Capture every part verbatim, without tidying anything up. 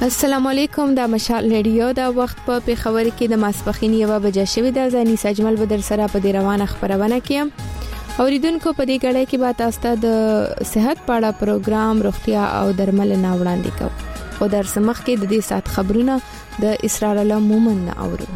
السلام علیکم، د مشال ریډیو د وخت په پیښور کې د ماسپخین یو بجې شوې د ځاني سجمل بدر سره په دې روانه خبرونه کیم. اوریدونکو په دې غړې کې به تاسو ته د صحت په اړه پروګرام روغتیا او درملنه وړاندې کوم. خو در سمخ کې د دې سات خبرونه د اسرار الله مومن نه اورو.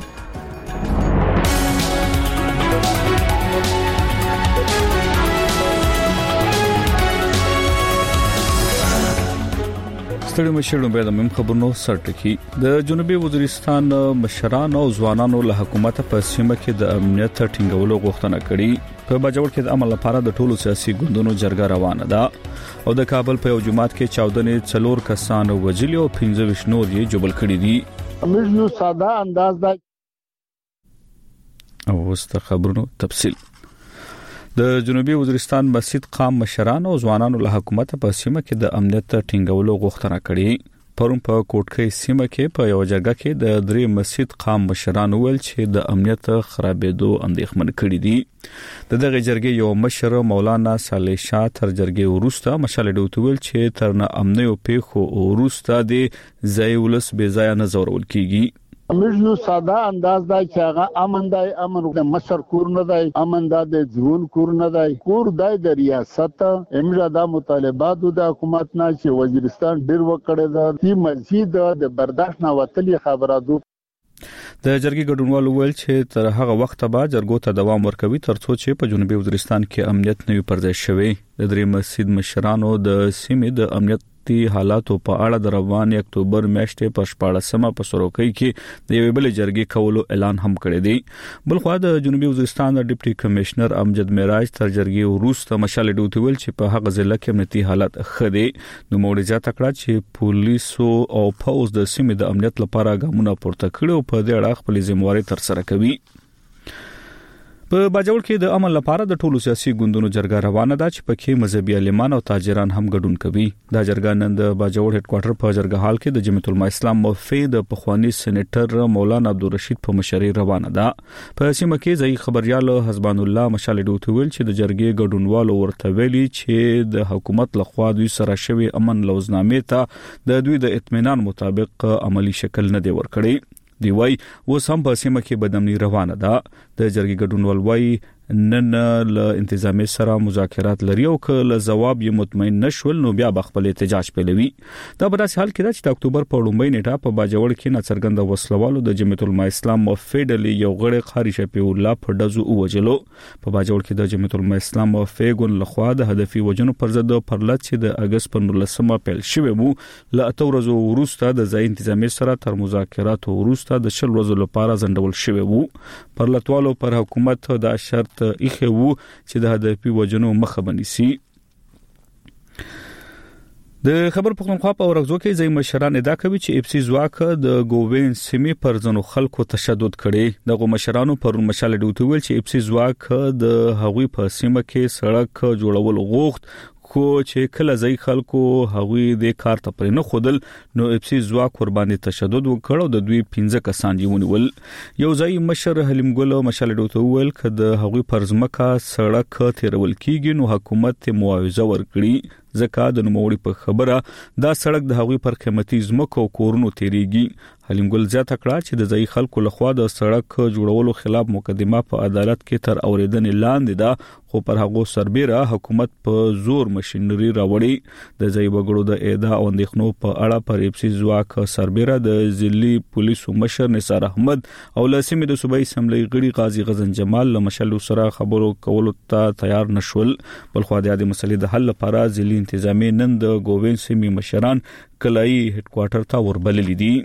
ستړي مشرونو به د مم خبرونو سرټکی د جنوبي وزیرستان مشران او ځوانانو له حکومت په سیمه کې د امنیت ټینګولو غوښتنه کړې. په باجوړ کې د عمل لپاره د ټولو سیاسي ګوندونو جرګه روانه ده او د کابل په یو جماعت کې چاودنې څلور کسان وژلي او پنځه ویشت نور یې جوړ کړي دي. موږ نو ساده انداز دا او واست خبرونو تفصیل. د جنوبي وزیرستان مسجد قام مشران او ځوانانو له حکومت په سیمه کې د امنیت ټینګولو غوښتنه کړې. پرون په کوټکۍ سیمه کې په یو جګړه کې د درې مسجد قام مشران ویل چې د امنیت خرابېدو اندېښمن کړي دي. د دغه جرګې یو مشر مولانا صالح شاه تر جرګې وروسته مشال ډوت ویل چې تر نه امنیو پیښو وروسته د ځای ولس بې ځای نه زورول کیږي. موږ نو ساده انداز دا چې هغه امن دی، امن د مشر کور نه دی، امن دا د ځون کور نه دی، کور دی د ریاست. امرا دا مطالبات د حکومت نه چې وزیرستان ډیر وکړي دا چې مزید د برداشت نه وتلی خبره دو. د جرګې ګډونوال ویل چې تر هغه وخت به جرګو ته دوام ورکوي ترڅو چې په جنوبي وزیرستان کې امنیت نوي پرځای شوی. د درې مسجد مشرانو د سیمې د امنیت حالاتو په اړه د روان اکتوبر میاشتې په شپاړسمه په سروکۍ کې د یوې بل جرګې کولو اعلان هم کړی دی. بل خو د جنوبي وزیرستان د ډیپټي کمشنر امجد معراج تر جرګې وروسته مشال ډوت ویل چې په هغه ځل کې امنیتي حالت ښه دي. نو موړي تکړه چې پولیسو او پوز د سیمې د امنیت لپاره ګامونه پورته کړي او په دې اړه خپل ذمہواری تر سره کوي. په باجوړ کې د عمل لپاره د ټولو سیاسي ګوندونو جرګه روانه ده چې پکې مذهبي عالمان او تاجران هم ګډون کوي. دا جرګه نن د باجوړ هډ کوارټر په جرګه حال کې د جمعیت العلماء اسلام موفي د پخوانی سېنیټر مولانا عبدالرشید په مشرۍ روانه ده. په سیمه کې ځای خبريال حسبان الله مشال ډوت ویل چې د جرګې ګډونوالو ورته ویلي چې د حکومت لخوا دوی سره شوی امن لوزنامې ته د دوی د اطمینان مطابق عملی شکل نه دی ورکړی. دی وای اوس هم په سیمه کې بدامني روانه ده. د جرګې ګډونوال وای نن له انتظامی سره مذاکرات لري او کله جواب یې مطمئن نشول نو بیا خپل احتجاج پیلوي. دا په داسې حال کې ده چې د اکتوبر په لومړۍ نیټه په باجوړ کې ناڅرګند وسلوالو د جمعیت العلماء اسلام موفیډل یو غړی خاري شپی الله په دزو وجلو. په باجوړ کې د جمعیت العلماء اسلام موفیګون لخوا د هدفي وجنو پر ضد پرلط چې د اگست په نولسمه پیل شوی وو له اته ورځو وروسته د ځای انتظامی سره تر مذاکرات وروسته د شل ورځو لپاره ځنډول شوی وو. پرلطوالو پر حکومت د شرط ایخه وو چې د هدفي وجنو مخه بنسي. د خبر پښتونخوا په ورغزو کې ځای مشران ادعا کوي چې اف سي ځواک د ګووین سیمې پر ځنو خلکو تشدد کړي. دغه مشرانو پر مشال ډوت ویل چې اف سي ځواک د هغوی په سیمه کې سړک جوړول غوښت خو چې کله ځای خلکو هغوی د کار ته پرې نه خودل نو اف سي ځواک قرباني تشدد وکړ او د دوی پنځه کسان یې ونیول. یو ځای مشر حلیم ګل مشال ډوت ویل کده هغوی پر ځمکه سړک تیرول کیږي نو حکومت معاوضه ورکړي ځکه د نوموړي په خبره دا سړک د هغوی پر قیمتي ځمکو او کورونو تیریږي. حلیم ګل زیاته کړه چې د ځای خلکو لخوا د سړک جوړولو خلاف مقدمه په عدالت کې تر اوریدنې لاندې ده خو پر هغه سربېره حکومت په زور ماشينري راوړي. د ځای وګړو د اعدا او اندېښنو په اړه پر اف سي ځواک سربېره د ځلي پولیسو مشر نثار احمد او لاسمې د صوبایي اسمبلی غړي غازی غزن جمال له مشل سره خبرو کولو ته تیار نشول. بل خو د دې مسلې د حل لپاره ځلي انتظامی نن د ګووین سیمې مشران کلای هډ کوارټر ته وربلل دي.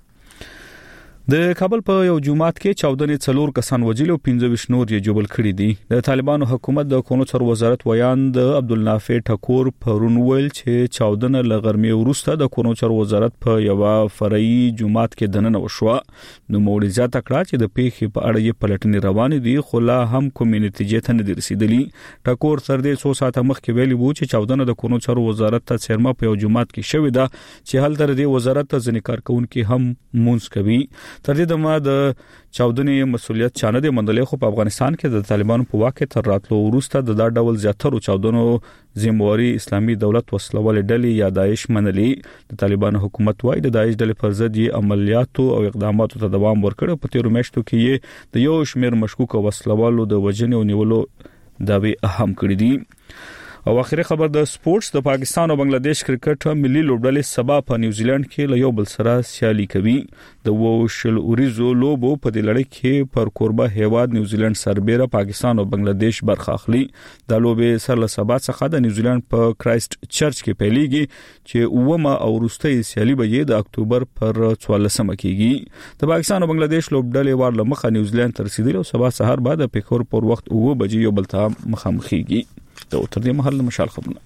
د کابل په یو جماعت کې چاودنې څلور کسان وژل او پنځه ویشت نور یې جوړ کړي دي. د طالبانو حکومت د قانون سر وزارت ویاند عبدالنافع ټکور پرون ویل چې چاودنه لغرمې وروسته د قانون سر وزارت په یو فرعي جماعت کې دننه وشوه. نو موړي زیاته کړه چې د پیښې په اړه یې پلټنې روانې دي خو لا هم کومې نتیجې ته نه رسیدلې. ټکور تر دې څو ساعته مخکې ویلي وو چې چاودنه د قانون سر وزارت ته څرمه په یو جماعت کې شوې ده چې هلته د وزارت ځینې کارکونکو هم مونږ کوي. تر دې دمه د چاودنې مسولیت چانه د منډلې خو په افغانستان کې د طالبانو په واکه تر راتلو وروسته د دا ډول زیاترو چاودنو ذمہواری اسلامي دولت وسلوال ډلې یا داعش منلي. د طالبانو حکومت وايي د داعش ډلې پر ضد یې عملیاتو او اقداماتو ته دوام ورکړ. په تیرو میاشتو کې یې د یو شمېر مشکوک وسلوالو د وژنې او نیولو داوی اهم کړی دي. او اخیری خبر د سپورتس د پاکستان او بنگلاديش کرکټ ملي لوبډلې سبا په نیوزیلند کې له یو بل سره سیالي کوي. د ووشل اوریزو لوبو په دې لړۍ کې پر قربه هیواد نیوزیلند سربېره پاکستان او بنگلاديش برخه اخلي. د لوبې سره له سبا څخه د نیوزیلند په کرایست چرچ کې پیلېږي چې اومه او وروستۍ سیالي به د اکتوبر پر څوارلسمه کېږي. د پاکستان او بنگلاديش لوبډلې ور لمخه نیوزیلند تر رسیدلو سبا سحر بعد د پیکور پر وخت اوه بجې یو بل ته مخامخېږي. د تر دې محل مشال خبرونه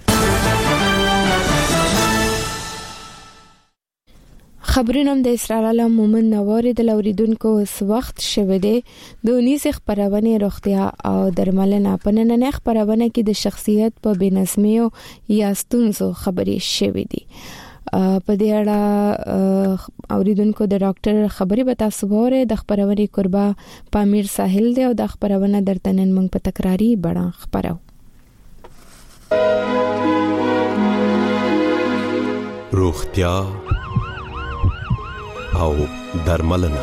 خبرونه د اسرائیل مومن نواري د لوریدونکو وخت شوه دي د اونیس خبرونه روغتیا او درملنه په نننې خبرونه کې د شخصیت په بنظمیو یا ستونزو خبرې شوه دي. په دې اړه اوریدونکو د ډاکټر خبري به تاسو وره د خبرونه قربا پامیر ساحل دی او د خبرونه درتنن موږ په تکراری بڑا خبرو روغتیا او درملنه.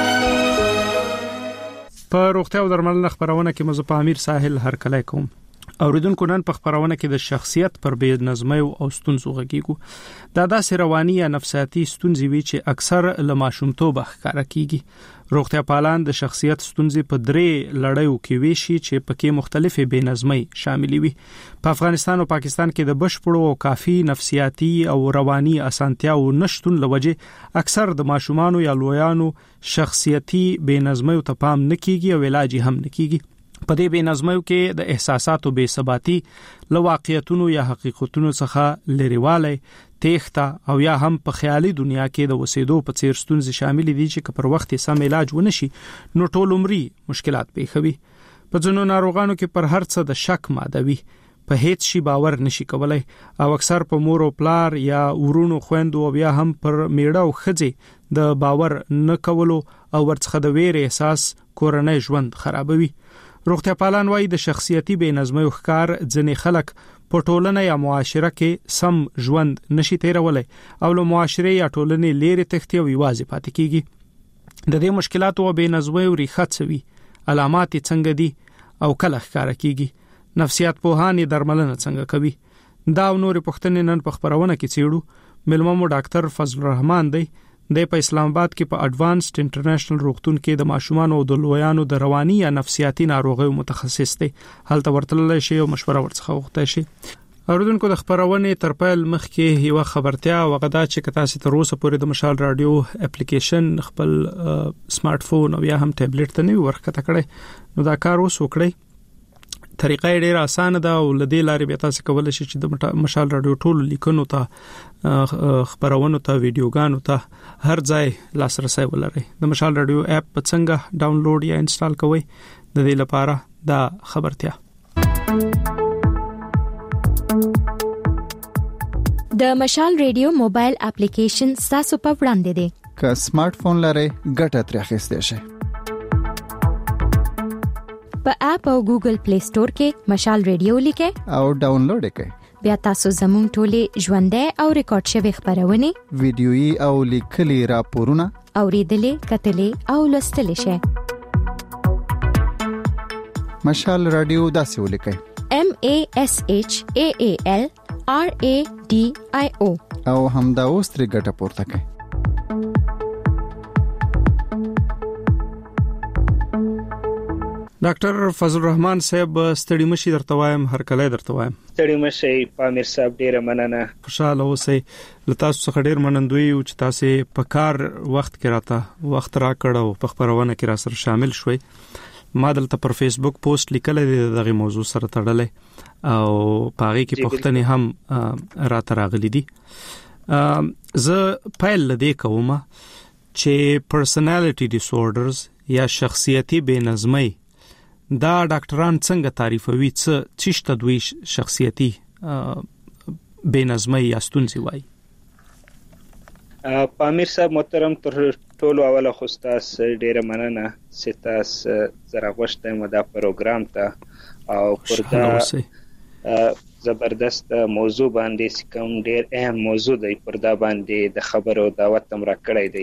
په روغتیا او درملنه خبرونه کې مزه په امیر ساحل هر کله کوم. اوریدونکو نن په خبرونه کې د شخصیت پر بې نظمۍ او ستونزو غږیږو. دا داسې رواني یا نفسیاتي ستونزې وي چې اکثر له ماشومتوب ښکارا کیږي. روغتیا پالان د شخصیت ستونزې په درې لړیو کې ویشي چې پکې مختلفې بې نظمۍ شامل وي. په افغانستان او پاکستان کې د بشپړو او کافي نفسیاتي او رواني اسانتیاو نشټون لوجه اکثر د ماشومانو یا لویانو شخصیتي بې نظمۍ ته پام نکېږي او علاج هم نکېږي. په دې بې نظمیو کې د احساساتو بې ثباتي، له واقعیتونو یا حقیقتونو څخه لریوالی، تېښته او یا هم په خیالي دنیا کې د وسیدو په څیر ستونزې شامل دي چې که پر وخت سم علاج ونشي نو ټول عمري مشکلات پیښوي. په ځینو ناروغانو کې پر هر څه د شک ماده وي، په هیڅ شي باور نشي کولای او اکثر په مور او پلار یا ورونو خويندو او یا هم پر میړه او ښځې د باور نه کولو او ورڅخه د ویر احساس کورنۍ ژوند خرابوي. روغتیا پالان وايي د شخصیتي بې نظمۍ ښکار ځنې خلک په ټولنه یا معاشره کې سم ژوند نشي تیرولای او له معاشره یا ټولنې لري تختی او یوازې پاتې کیږي. د دې مشکلاتو او بې نظمۍ ریښه څه وي، علامات څنګه دي او کله ښکار کیږي، نفسیات پوهان درملنه څنګه کوي. دا نور پوښتنې نن په خبرونه کې چیړو. ملممو ډاکټر فضل الرحمن دی د په اسلام آباد کې په اډوانسډ انټرنیشنل روغتون کې د ماشومان او د لویانو د رواني یا نفسیاتي ناروغیو متخصص دی. هلته ورتللی شي او مشوره ورڅخه وغوښتای شي. اوریدونکو د خبرونه تر پیل مخکې یو خبرتیا وغدا چې تاسو تر اوسه پورې د مشال رادیو اپلیکیشن خپل سمارټ فون او یا هم ټابلیټ ته نه ورکته کړئ نو دا کار اوس وکړئ. طریقه ډیره اسانه ده او لدې لارې به تاسو کولای شئ چې د مشال رادیو ټول لیکنو ته خبرونو ته ویډیوګانو ته هر ځای لاسرسي ولرئ. د مشال رادیو اپ په څنګه ډاونلوډ یا انسټال کوئ د دې لپاره دا خبرتیا. د مشال رادیو موبایل اپلیکیشن تاسو په وړاندې دی. که سمارټ فون لرئ ګټه ترې اخیستئ شئ. په اپ او ګوګل پلی سٹور کې مشال رادیو لیکئ او ډاونلوډ کړئ. بیا تاسو زموږ ټولې ژوندۍ او ریکارډ شوی خبرونه ویډیويي او لیکلي راپورونه اوریدلې کتلې او لوستلې شئ. مشال رادیو داسې ولیکئ: M A S H A A L R A D I O او همدا اوس ترې ګټه پورته کړئ. ډاکټر فضل الرحمن صاحب ستړي مشي درته وایم، هر کله درته وایم ستړي مشي. پامیر صاحب ډیره مننه. خوشاله اوسئ. لته څخه ډیر منندوی او چې تاسو په کار وخت کې راته وخت را کړو په خبرونه کې را سره شامل شوي. ما دلته پر فیسبوک پوسټ لیکل دي دغه موضوع سره تړلې او پاره کې پوښتنې هم را تراغلي دي. زه پیل لدی کوم چې پرسنالټي ډیسوردرز یا شخصیتي بې نظمۍ دا ډاکټران څنګه تعریفوي، څه چشته دوی شخصیتي بې نظمۍ یا ستونزې وایي؟ پامیر صاحب محترم، تر ټول اوله خو تاسو ډیره مننه چې تاسو زره غوښته مو دا پروګرام ته او پر دا زبردست موضوع باندې کوم ډیر اهم موضوع دی پر دا باندې د خبرو دعوت تم را کړی دی.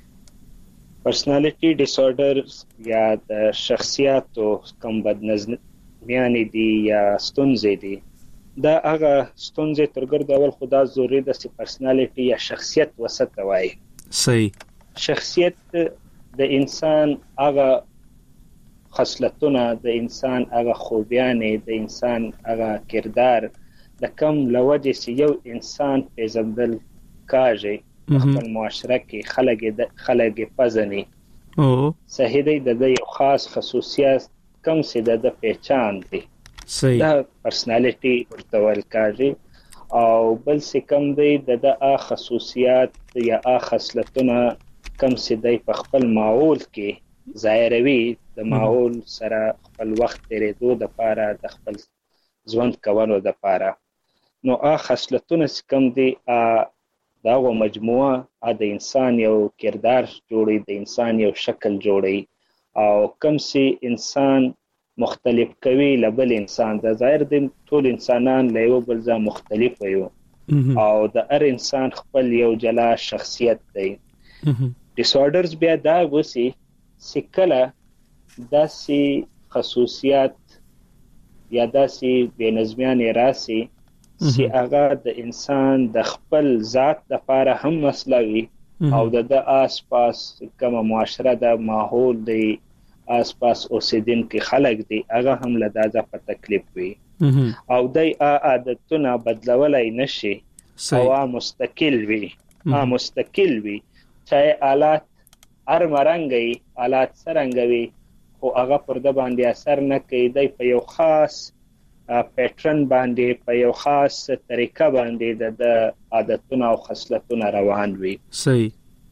پرسنالټي ډیس آرډرز یا د شخصیتو کوم بدنظمیان دي یا ستونزې دي، دا هغه ستونزې ترګرد اول خدا ضروري د پرسنالټي یا شخصیت وسته وای. صحیح. شخصیت د انسان هغه خصلتونه، د انسان هغه خوبیانې، د انسان هغه کردار د کم لوجه چې یو انسان پیژندل کاږي خپل معاشره کې خلک خلک پزني او صحیح دی د یو خاص خصوصیت کم څه د پہچان دی. صحیح. دا پرسنالټي ورته ول کاږي او بل څه کم دی د خصوصیات یا خصلتونه کم څه دی په خپل ماحول کې ظاهروي، د ماحول سره خپل وخت تیرېدو د پاره د خپل ژوند کولو د پاره. نو ا خصلتونه کم دي دا و مجموعه د انسان یو کردار جوړي، د انسان یو شکل جوړي او کم سي انسان مختلف کوي لبل انسان. د ظاهر د ټول انسانان له یو بل ځای مختلف وي او د هر انسان خپل یو جلا شخصیت دی. ډیس آرډرز بیا دا وسی سکله داسې خصوصیات یا داسې بېنظمیان راسي چې هغه د انسان د خپل ذات لپاره هم مسله وي او د آس پاس کومه معاشره د ماحول دی، آس پاس اوسیدونکو خلک دی، هغه هم له دازه په تکلیف وي او دای عادتونه بدلولای نشي او مستقل وي ا مستقل وي چې آلات هر مرنګي آلات سرنګوي خو هغه پر د باندې اثر نه کوي، دی په یو خاص پیټرن باندې په یو خاص طریقه باندې د عادتونو او خصلتونو روان وي. صحیح.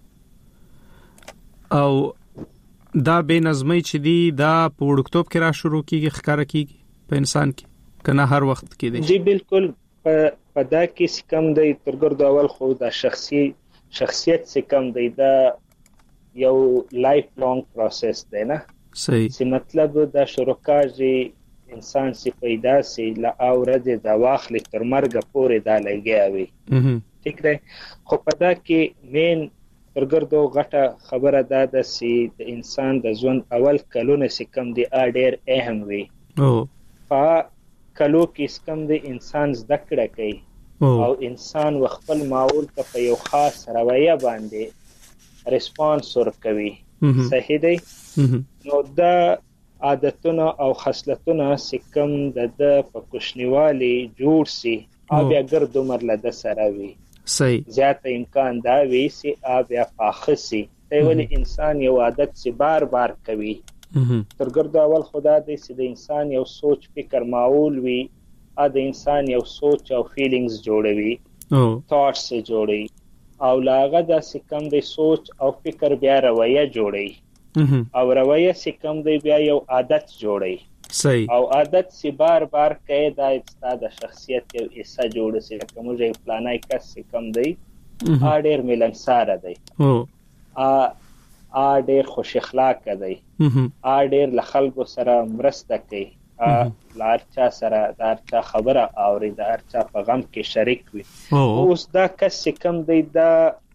او دا بے نظمی چې دی دا په وړکتوب کې را شروع کیږي ښکارا کیږي په انسان کې کنه هر وخت کې دی؟ جی بالکل. په دا کې کم دی ترګرد اول خو دا شخصي شخصیت څخه کم دی، دا یو لایف لانګ پروسس دی نه. صحیح. چې مطلب دا شروع کاږي انسان سي پیدا سي لا اورځ د واخلې تر مرګ پورې دا لګیاوي. ٹھیک دی. خو په دا کې مین ترګردو غټه خبره ده د سي د انسان د ژوند اول کلونه سي کم دی ا ډېر اهم وي. او په کلو کې کم دی انسان زده کړه کوي او انسان وخپل ماحول ته په یو خاص رویه باندې ریسپانس ورکوي. صحیح دی. نو دا عادتونه او خصلتونه سکم د د په کوشنیوالي جوړ سي او بیا ګرد عمر له د سره وي. صحیح. زیات امکان دا وي سي او بیا پاخسي دی ولی انسان یو عادت سي بار بار کوي. تر ګرد اول خدا دې سي د انسان یو سوچ فکر ماحول وي، ا د انسان یو سوچ او فیلینګز جوړوي او ثاټس جوړي او لاغه د سکم د سوچ او فکر بیا رویه جوړي او رویه سکم دی بیا یو عادت جوړي. صحیح. او عادت سی بار بار کوي دا ستاسو د شخصیت یو حصہ جوړ سي. کوم ځای پلانای کس سکم دی ا ډیر ملنسار دی او ا ا ډیر خوش اخلاق دی ا ډیر له خلکو سره مرسته کوي ا لارچا سره دارچا خبره اوري دارچا په غم کې شریک وي. اوس دا کس سکم دی دا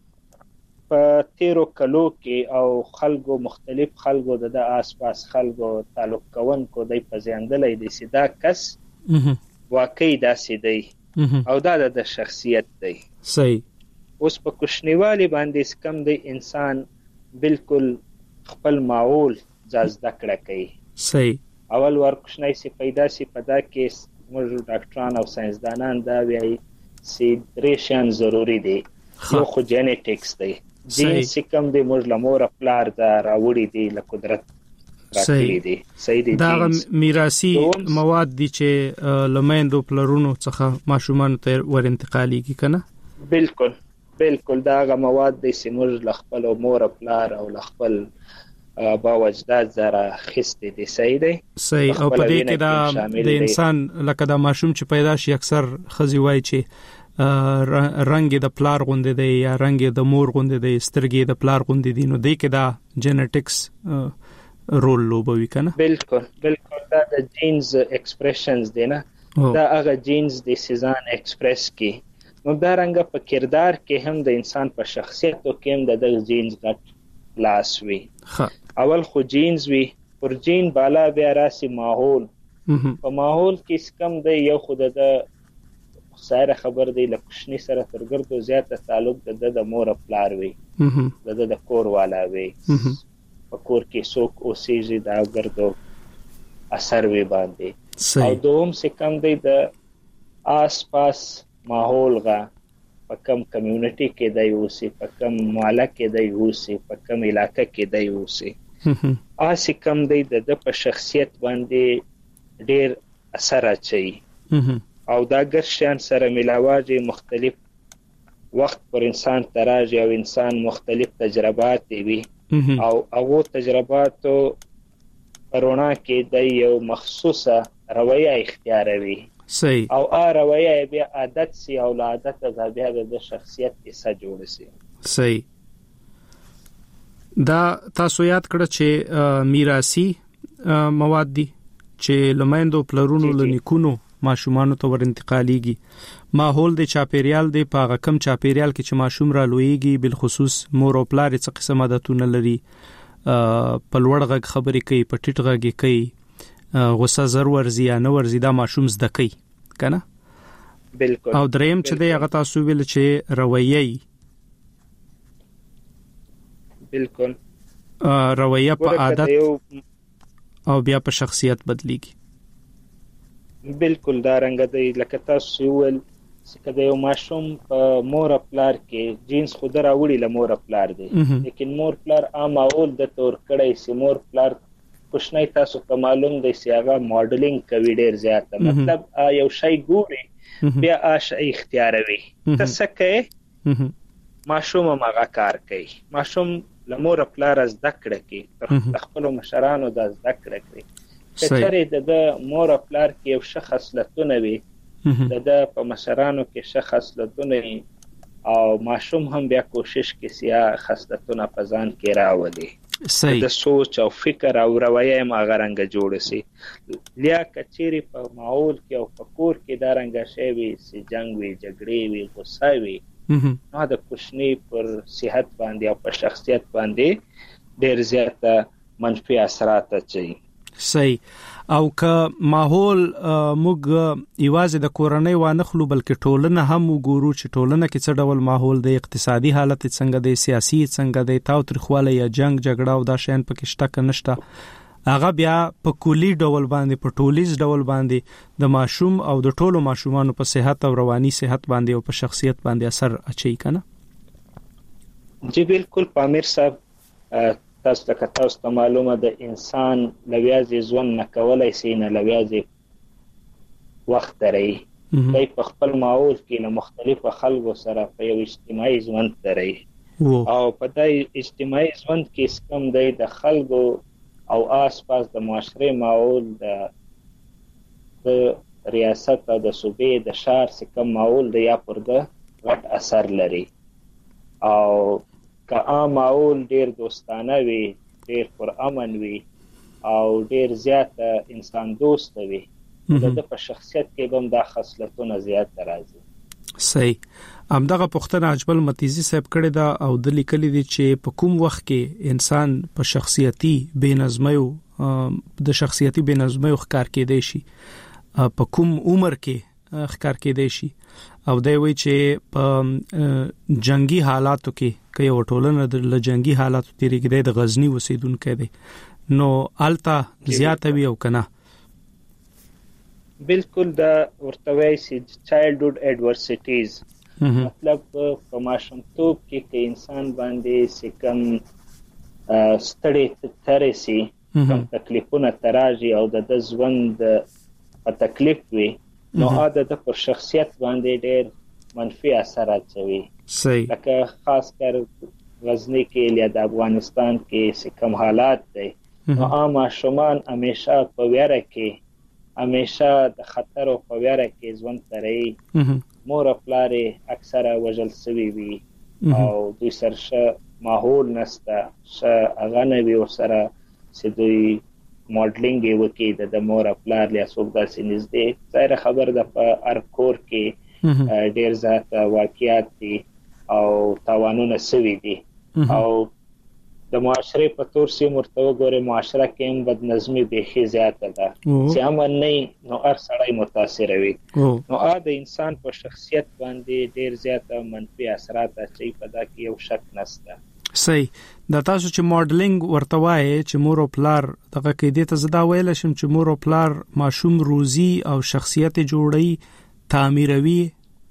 په تیرو کلو کې او خلکو مختلف خلکو د آس پاس خلکو تعلق کوونکو د پزیندلې دي چې دا کس واقعي داسې دی او دا د شخصیت دی. صحیح. اوس په کوشنیوالي باندې کم دی انسان بالکل خپل ماحول ځزده کړه کوي. صحیح. اول ور کوشنۍ سي پیدا سي پدا کې موږ ډاکټران او ساينسدانان دا وایي چې ریشن ضروری دي. یو خو جینټکس دی، جین سکم دی موږ لمور پلار دا راوړي دي له قدرت راکړي دي. صحیح دی. دا میراثي مواد دي چې لمندو پلرونو څخه ماشومان ته ور انتقالي کی کنه. بالکل بالکل دا غ مواد دي چې موږ لخپل مور پلار او لخپل با وجداد زره خسته دي. صحیح دی. صحیح. او په دې کې دا د انسان لکه دا ماشوم چې پیدا شي اکثر خزي وای چې رنگ د پلار غوندې دی یا رنگ د مور غوندې دی سترګې د پلار غوندې دي نو دې کې دا جینټکس رول لوبوي کنه بالکل بالکل دا د جینز ایکسپریشنز دی نه دا هغه جینز د سیزان ایکسپریس کی نو دا رنګ په کردار کې هم د انسان په شخصیت او کې هم د جینز غټ لاس وي اول خو جینز وي پر جین بالا بیا راسي ماحول په ماحول کې کم دی یو خود د سایر خبر دی لکشنی سره ترګردو زیاته تعلق د د مور پلار وي د د کور والا وي په کور کې څوک اوسېږي دا ګردو اثر وي باندې او دوم څه کم دی د آس پاس ماحول غا په کم کمیونټي کې دی اوسي په کم محله کې دی اوسي په کم علاقې کې دی اوسي آس کم دی د په شخصیت باندې ډیر اثر اچي او دا ګرشان سره ملاواجه مختلف وخت پر انسان تراجه او انسان مختلف تجربات وي او هغه تجرباتو پرونا کې د یو مخصوصه رویه اختیاروي صحیح او ا رویه بیا عادت سي او عادت د بیا د شخصیت حصہ جوړ سي صحیح دا تاسو یاد کړه چې میراثي مواد دي چې لمایندو پلرونو لنیکونو ماشومان ته ور انتقالیږي ماحول د چاپیریال د پاغه کم چاپیریال کې چې ماشوم را لویږي بل خصوص مور او پلار څخه قسم عادتونه لري په لوړ غږ خبرې کوي په ټیټ غږ کوي غوسه زر ورزي یا نه ورزي دا ماشوم زده کوي کنه بالکل او دریم چې د هغه تاسو ویل چې رویه بالکل رویه په عادت او بیا په شخصیت بدلیږي بالکل دا رنګ دی لکه تاسو ول چې د یو ماشوم په مور پلار کې جینز خود راوړي له مور پلار دی لیکن مور پلار عام اول د تور کړي چې مور پلار کوښنی تاسو ته معلوم دی چې هغه ماډلینګ کوي ډیر زیاته مطلب یو شی ګوري بیا آش اختیاروي تاسو کې ماشوم هغه کار کوي ماشوم له مور پلار از دکړه کې تر خپل مشرانو د دکړه کوي کچره د مور پلار کې یو شخص لتونه وي د په مشرانو کې شخص لتونه او ماشوم هم بیا کوشش کوي چې خاصلتونه په ځان کې راولي د سوچ او فکر او رویه ما غرنګ جوړ سي لیا کچيري په ماحول کې او په کور کې دا رنګ شي وي چې جنگ وي جګړې وي غوسه وي نو د کوشنی پر صحت باندې او په شخصیت باندې ډیر زیاته منفي اثرات اچي صحیح او که ماحول موږ ایوازې د کورنۍ و نه خلو بلکې ټولنه هم وګورو چې ټولنه کې څه ډول ماحول دی اقتصادي حالت څنګه دی سیاسي څنګه دی تاو ترخواله یا جنگ جګړه او دا شین پکې شته که نشته هغه بیا په کلی ډول باندې په ټولیز ډول باندې د ماشوم او د ټولو ماشومانو په صحت او رواني صحت باندې او په شخصیت باندې اثر اچي کنه جی بالکل پامیر صاحب تاسو ته تاسو ته معلومه ده انسان لویازي ځوان نه کولای شي نه لویازي وخت دري دای په خپل ماحول کې له مختلفو خلکو سره په یو اجتماعي ژوند دري او په دای اجتماعي ژوند کې څنګه دی د خلکو او آس پاس د معاشره ماحول د ریاست او د صوبې د شهر څخه ماحول دی یا پر د غټ اثر لري او که عام ماحول ډیر دوستانه وي ډیر پر امن وي او ډیر زیات انسان دوست وي د په شخصیت کې هم د خصلتونو زیات راځي صحیح همدغه پښتنه اجمل متیزی صاحب کړی دا او د لیکلي دي چې په کوم وخت کې انسان په شخصیتي بې نظمۍ او د شخصیتي بې نظمۍ ښکار کېدی شي په کوم عمر کې ښکار کېدی شي او دا وی چې په جنگي حالاتو کې کې وټولنه د جنگي حالاتو تیریږي د غزنی وسیدونکو دی نو التا زیاته وی او کنه بالکل دا ورتوي چې چایلډهود ایڈورسټیز مطلب په ماشومتوب کې کې انسان باندې سکم ستړي ترسي کوم تکلیفونه تراجي او د ژوند په تکلیف وي نو عادت پر شخصیت باندې ډېر منفي اثر اچوي صحیح لکه خاص کر غزنی کې یا د افغانستان کې کوم حالات دي نو عام شومان همیشه په ویره کې همیشه د خطر او په ویره کې ژوند کوي مور پلار اکثره وجل سوي وي او دوی سره ماحول نسته ش اغه وی سره چې دوی ماډلینګ وکي د مور پلار له اسوب داسې نږدې ظاهر خبر د په ارکور کې ډیر زیات واقعیات دي او تاوانونه سوي دي او د معاشره په تور سي مرتبه ګوره معاشره کې هم بد نظمی به زیاته ده چې امن نه نو هر سړی متاثر وي نو ا د انسان په شخصیت باندې ډیر زیات منفي اثرات اچي په دا کې یو شک نشته. صحیح. دا تاسو چې ماډلینګ ورته وایي چې مور او پلار دغه کې دې ته زدا ویل شم چې مور او پلار ماشوم روزي او شخصیت جوړي تعمیروي.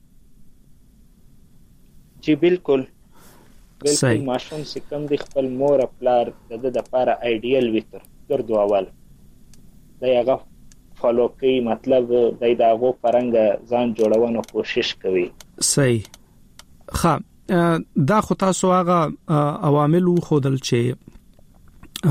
جی بالکل بالکل ماشوم چې کوم د خپل مور او پلار د د لپاره ایډیل وي تر دو اول دا هغه فالو کوي مطلب د داغو پرنګ ځان جوړونو کوشش کوي. صحیح. ښه دا خو تاسو هغه عوامل خودل چې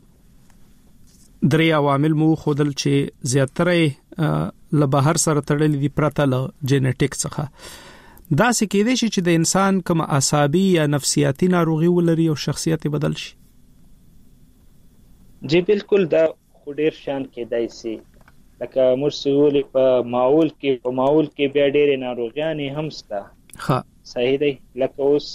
درې عوامل مو خودل چې زیاتره له بهر سره تړلې دي پرته له جینټیک څخه. دا څه کېدای شي چې د انسان کوم عصبي یا نفسیاتي ناروغي ولري او شخصیت بدل شي؟ جی بالکل دا خو ډیر شان کېدای شي لکه مرسول په ماحول کې په ماحول کې بیا ډېر ناروغیان هم شته. ها صحیح دی. لکه اوس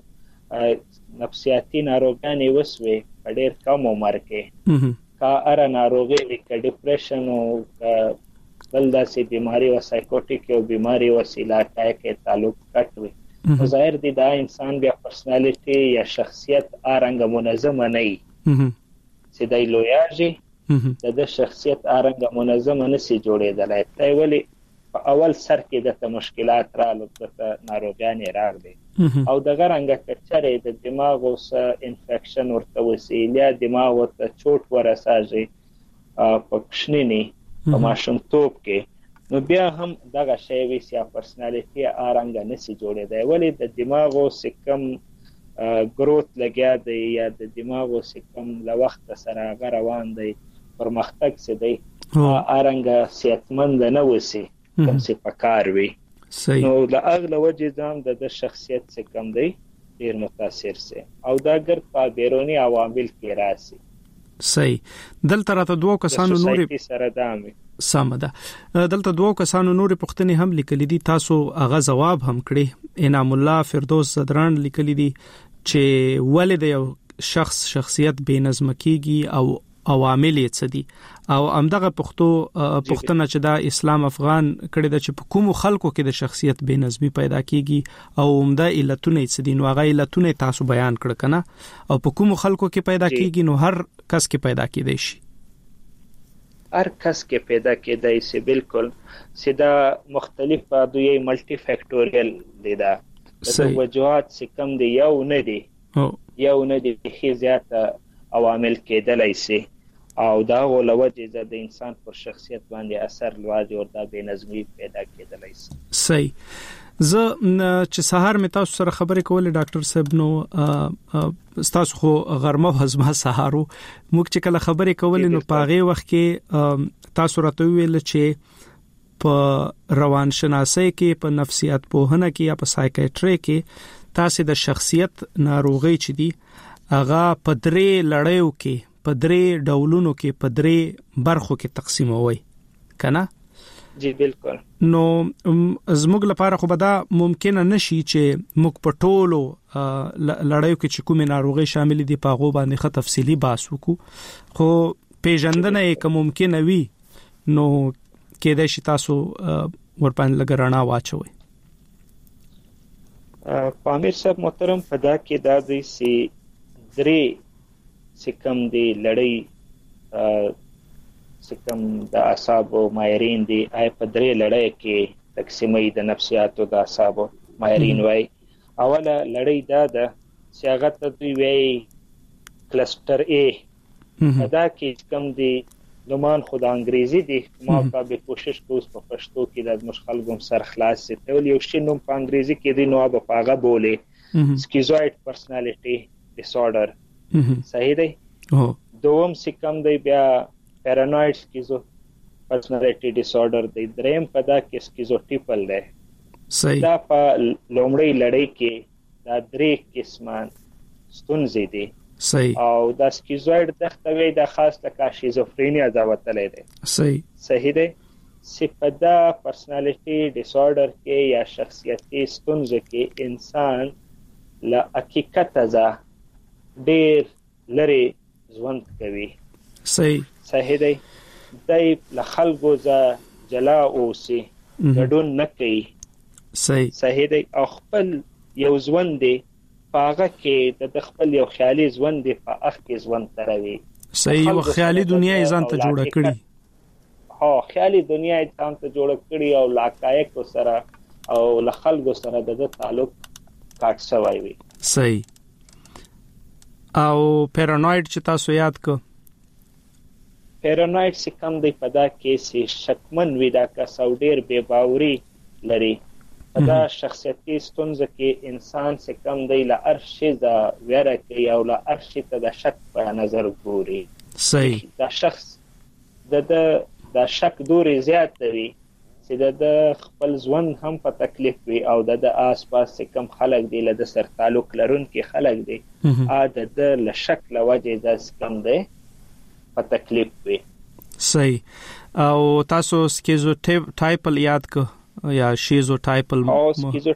نفسیاتي ناروغیان وسوي په ډېر کم عمر کې کا اره ناروغي لکه ډیپریشن او بل داسې بیماری او سایکوټیک او بیماری وسیله کې تعلق کټ وي. ظاهر دي دا انسان بیا پرسنالټي یا شخصیت آرنګ منظمه نه وي چې دای لویاږي د شخصیت آرنګ منظمه نشي جوړېدلای. دا ولی په اول سر کې د مشکلات رالو د ناروغیان راغلي او د غرنګ کچره د دماغ او س انفیکشن ورته وسیله دماغ ورته چوټ ورساږي په کښنینی په ماشوم توپ کې نو بیا هم دغه شی وی سیا پرسنالټي آرنګ نشي جوړېدای ولی د دماغ او سکم ګروث لګیا دی یا د دماغ او سکم له وخت سره روان دی پرمختګ سي دی آرنګ صحتمند نه وسی کوم څه پکار وي. نو د اغله وجه ځم د شخصیت سکم دی ډیر متاثر سي او دا ګر په بیرونی عوامل کې راسي. صحیح. دلته راته دوه کسانو نورې سره دامه سم ده. دلته دوه کسانو نورې پوښتنې هم لیکلې دي تاسو هغه جواب هم کړی. انعام الله فردوس زدران لیکلې دي چې ولې د یو شخص شخصیت بې نظم کیږي او عوامل یې څه دي او همدغه پښتو پښتنه چې دا اسلام افغان کړي د چې په کوم خلکو کې د شخصیت بې نظمي پیدا کیږي او عمده علتونه څه دي نو هغه علتونه تاسو بیان کړ کنه او په کوم خلکو کې پیدا کیږي نو هر کس کې پیدا کیدای شي. هر کس کې پیدا کیدای شي بالکل سیدا مختلف دوی ملټي فیکټوریل دي دا د وجوهات چې کم دي یو نه دي یو نه دي خې زیاته عوامل کېدلای شي او دا ولوجه د انسان پر شخصیت باندې اثر لوي او دا بې نظمي پیدا کېدلای شي. صحیح. زه چې سهار مې تاسو سره خبرې کولې ډاکټر صاحب نو تاسو خو غرمه هضمه سهارو موږ چې کله خبرې کولې نو پاغه وخت کې تاسو راته ویل چې په روان شناسۍ کې په نفسیات پوهنه کې یا په سایکیاتري کې تاسو د شخصیت ناروغي چې دي هغه په درې لړیو کې په درې ډولونو کې په درې برخو کې تقسیموي کنه؟ جی بالکل. نو زموږ لپاره خو به دا ممکن نشي چې موږ په ټولو لړیو کې چې کومه ناروغي شامل دي په هغه باندې ښه تفصیلی بحث وکړو خو پیژندنه یې کوم ممکن وي نو کېدای شي تاسو ورپاند لګرانه واچوي. پامیر صاحب محترم په دا کې دا دوی سي درې سکم دی لړۍ سکم د اعصاب او ماهرین دی آی په درې لړۍ کې تقسیمې د نفسیات او د اعصاب ماهرین وای. اوله لړۍ دا ده چې هغه ته دوی وای کلستر ای دا کې کم دی لومان خود انګریزي دی ما په کوشش کوم په پښتو کې د مشخلګم سر خلاص ته ول یو شی نوم په انګریزي کې دی نو به پاغه بوله سکیزوئید پرسنالټي ډیسارډر. صحیح دی. دوم سکم دی بیا پیرانوئډ سکیزو پرسنالټي ډیسارډر دی. دریم پدا کې سکیزوټیپل دی صحیح. دا په لومړی لړۍ کې دا درې قسمان ستونزې دي. صحیح. او دا سکیزوید دغه وی د خاص لکه شیزوفرینیا دا وتلې ده. صحیح. صحیح ده. سپدا پرسنالټي ډیس آرډر کې یا شخصیتي ستونزې کې انسان لا حقیقت ځا ډېر لري ژوند کوي. صحیح. صحیح ده. دای له خلکو ځا جلا اوسي ګډون نه کوي. صحیح. صحیح ده. او خپل یو ژوند دی پاغه کې د خپل یو خیالي ژوند دی په اخ کې ژوند تروي. صحیح. او خیالي دنیا یې ځان ته جوړه کړي. ها خیالي دنیا یې ځان ته جوړه کړي او لاقایق سره او له خلکو سره د تعلق کاټ شوی وي. صحیح. او پیرانوید چې تاسو یاد کو پیرانوید چې کوم دی په دا کې چې شکمن وي دا کس او ډیر بے باوري لري. دا شخصیتي ستونزه کې انسان څخه کم دی له هر شي دا ویره کوي او له هر شي ته د شک په نظر ګوري. صحیح. دا شخص د د شک دوري زیات وي چې د خپل ژوند هم په تکلیف وي او د آس پاس کم خلک دی له سر تعلق لرونکي خلک دی ا د له شک له وجه د کم دی په تکلیف وي. صحیح. او تاسو سکیزوټایپل یاد کو یا شیزوټایپل؟ او سکیزو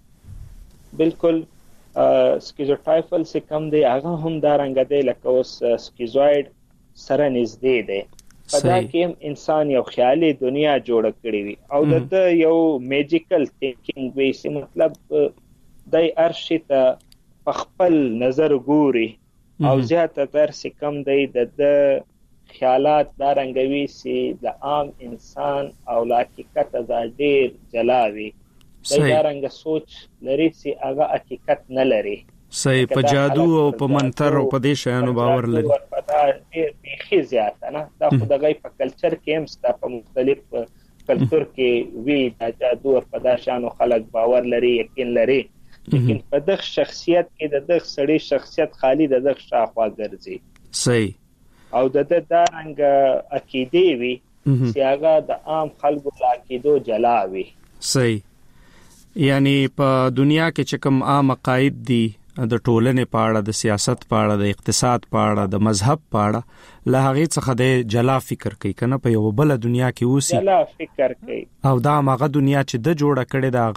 بالکل سکیزوټایپل څه کم دی هغه هم دا رنګ دی لکه اوس سکیزوید سره نږدې دی. په دا کې انسان یو خیالي دنیا جوړ کړی وي او د یو میجیکل تھینکینګ وی چې مطلب دای ارشي ته په خپل نظر ګوري او زیاته تر څه کم دی د خیالات دا رنګوي چې د عام انسان او لا حقیقت دا ډیر جلاوي. دا رنګ سوچ لري چې هغه حقیقت نه لري. صحیح. په جادو او په منتر او په دې شیانو باور لري. دا ډیر بيخي زیاته نه دا خو دغه په کلچر کې هم ستا په مختلف کلچر کې وی دا جادو په دا شانو خلک باور لري یقین لري. لیکن په دغه شخصیت کې د دغه سړي شخصیت خالی د دغه شاخوا ګرځي. صحیح. او د د دارنګ عقیده وی چې هغه د عام خلکو له عقیدو جلا وي. صحیح. یعنی په دنیا کې چې کوم عام عقاید دي د ټولنې په اړه د سیاست په اړه د اقتصاد په اړه د مذهب په اړه له هغه څخه د جلا فکر کوي کنه په یو بل دنیا کې اوسي جلا فکر کوي او دا هغه دنیا چې د جوړه کړي دا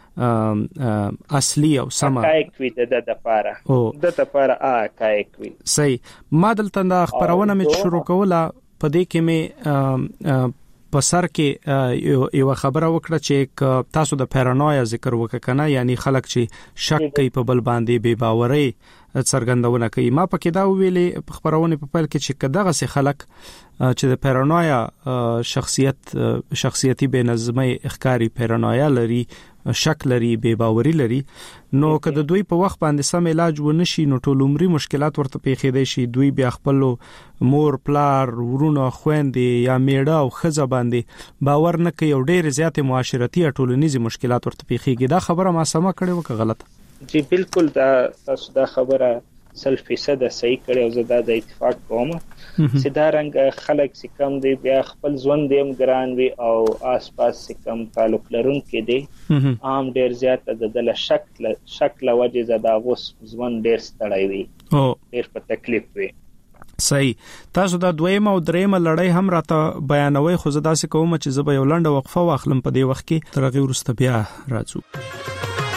هغه اصلي او سم حقایق وي د د لپاره د لپاره حقایق وي. صحیح. ما دلته د خبرونه مې شروع کوله په دې کې مې په سر کې یو خبره وکړه چې تاسو د پیرانویا ذکر وککنه یعنی خلک چې شک کوي په بل باندې بے باوري څرګندونه کوي. ما پکې دا ویلې په خبرونه په پیل کې چې کداغه سي خلک چې د پیرانویا شخصیت شخصیتي بے نظمي اخکاری پیرانویا لري شک لري بے باوري لري نو که د دوی په وخت باندې سم علاج ونشي نو ټول عمري مشکلات ورته پیښېدای شي. دوی بیا خپل مور پلار ورونو خويندې یا میړه او خزه باندې باور نه کوي او ډېر زیات معاشرتي ټولنیزي مشکلات ورته پیښېږي. دا خبره ما سم کړې و که غلطه؟ جی بالکل دا تاسو دا خبره سل فیصد صحیح کړی او زه دا د اتفاق کوم چې دا رنګ خلک چې کم دی بیا خپل ژوند هم ګران وي او آس پاس چې کم تعلق لرونکي دي عام ډیر زیات د دل شک شک له وجې زدا غوس ژوند ډیر ستړی وي او ډیر په تکلیف وي. صحیح. تاسو دا دویمه او دریمه لړۍ هم راته بیانوي خو زه داسې کوم چې زه به یو لنډه وقفه واخلم په دې وخت کې تر هغې وروسته بیا راځو.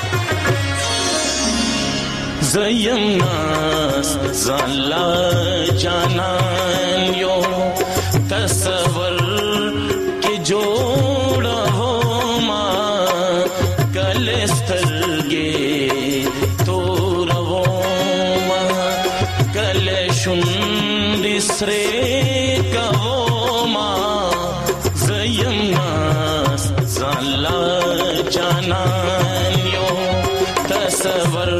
زیم ناس زالا جانان یو تصور کی جوڑا ہو ما کلسترگی تو رو ما کلشن سرے کا وہ ما زیم ناس زالا جانان یو تصور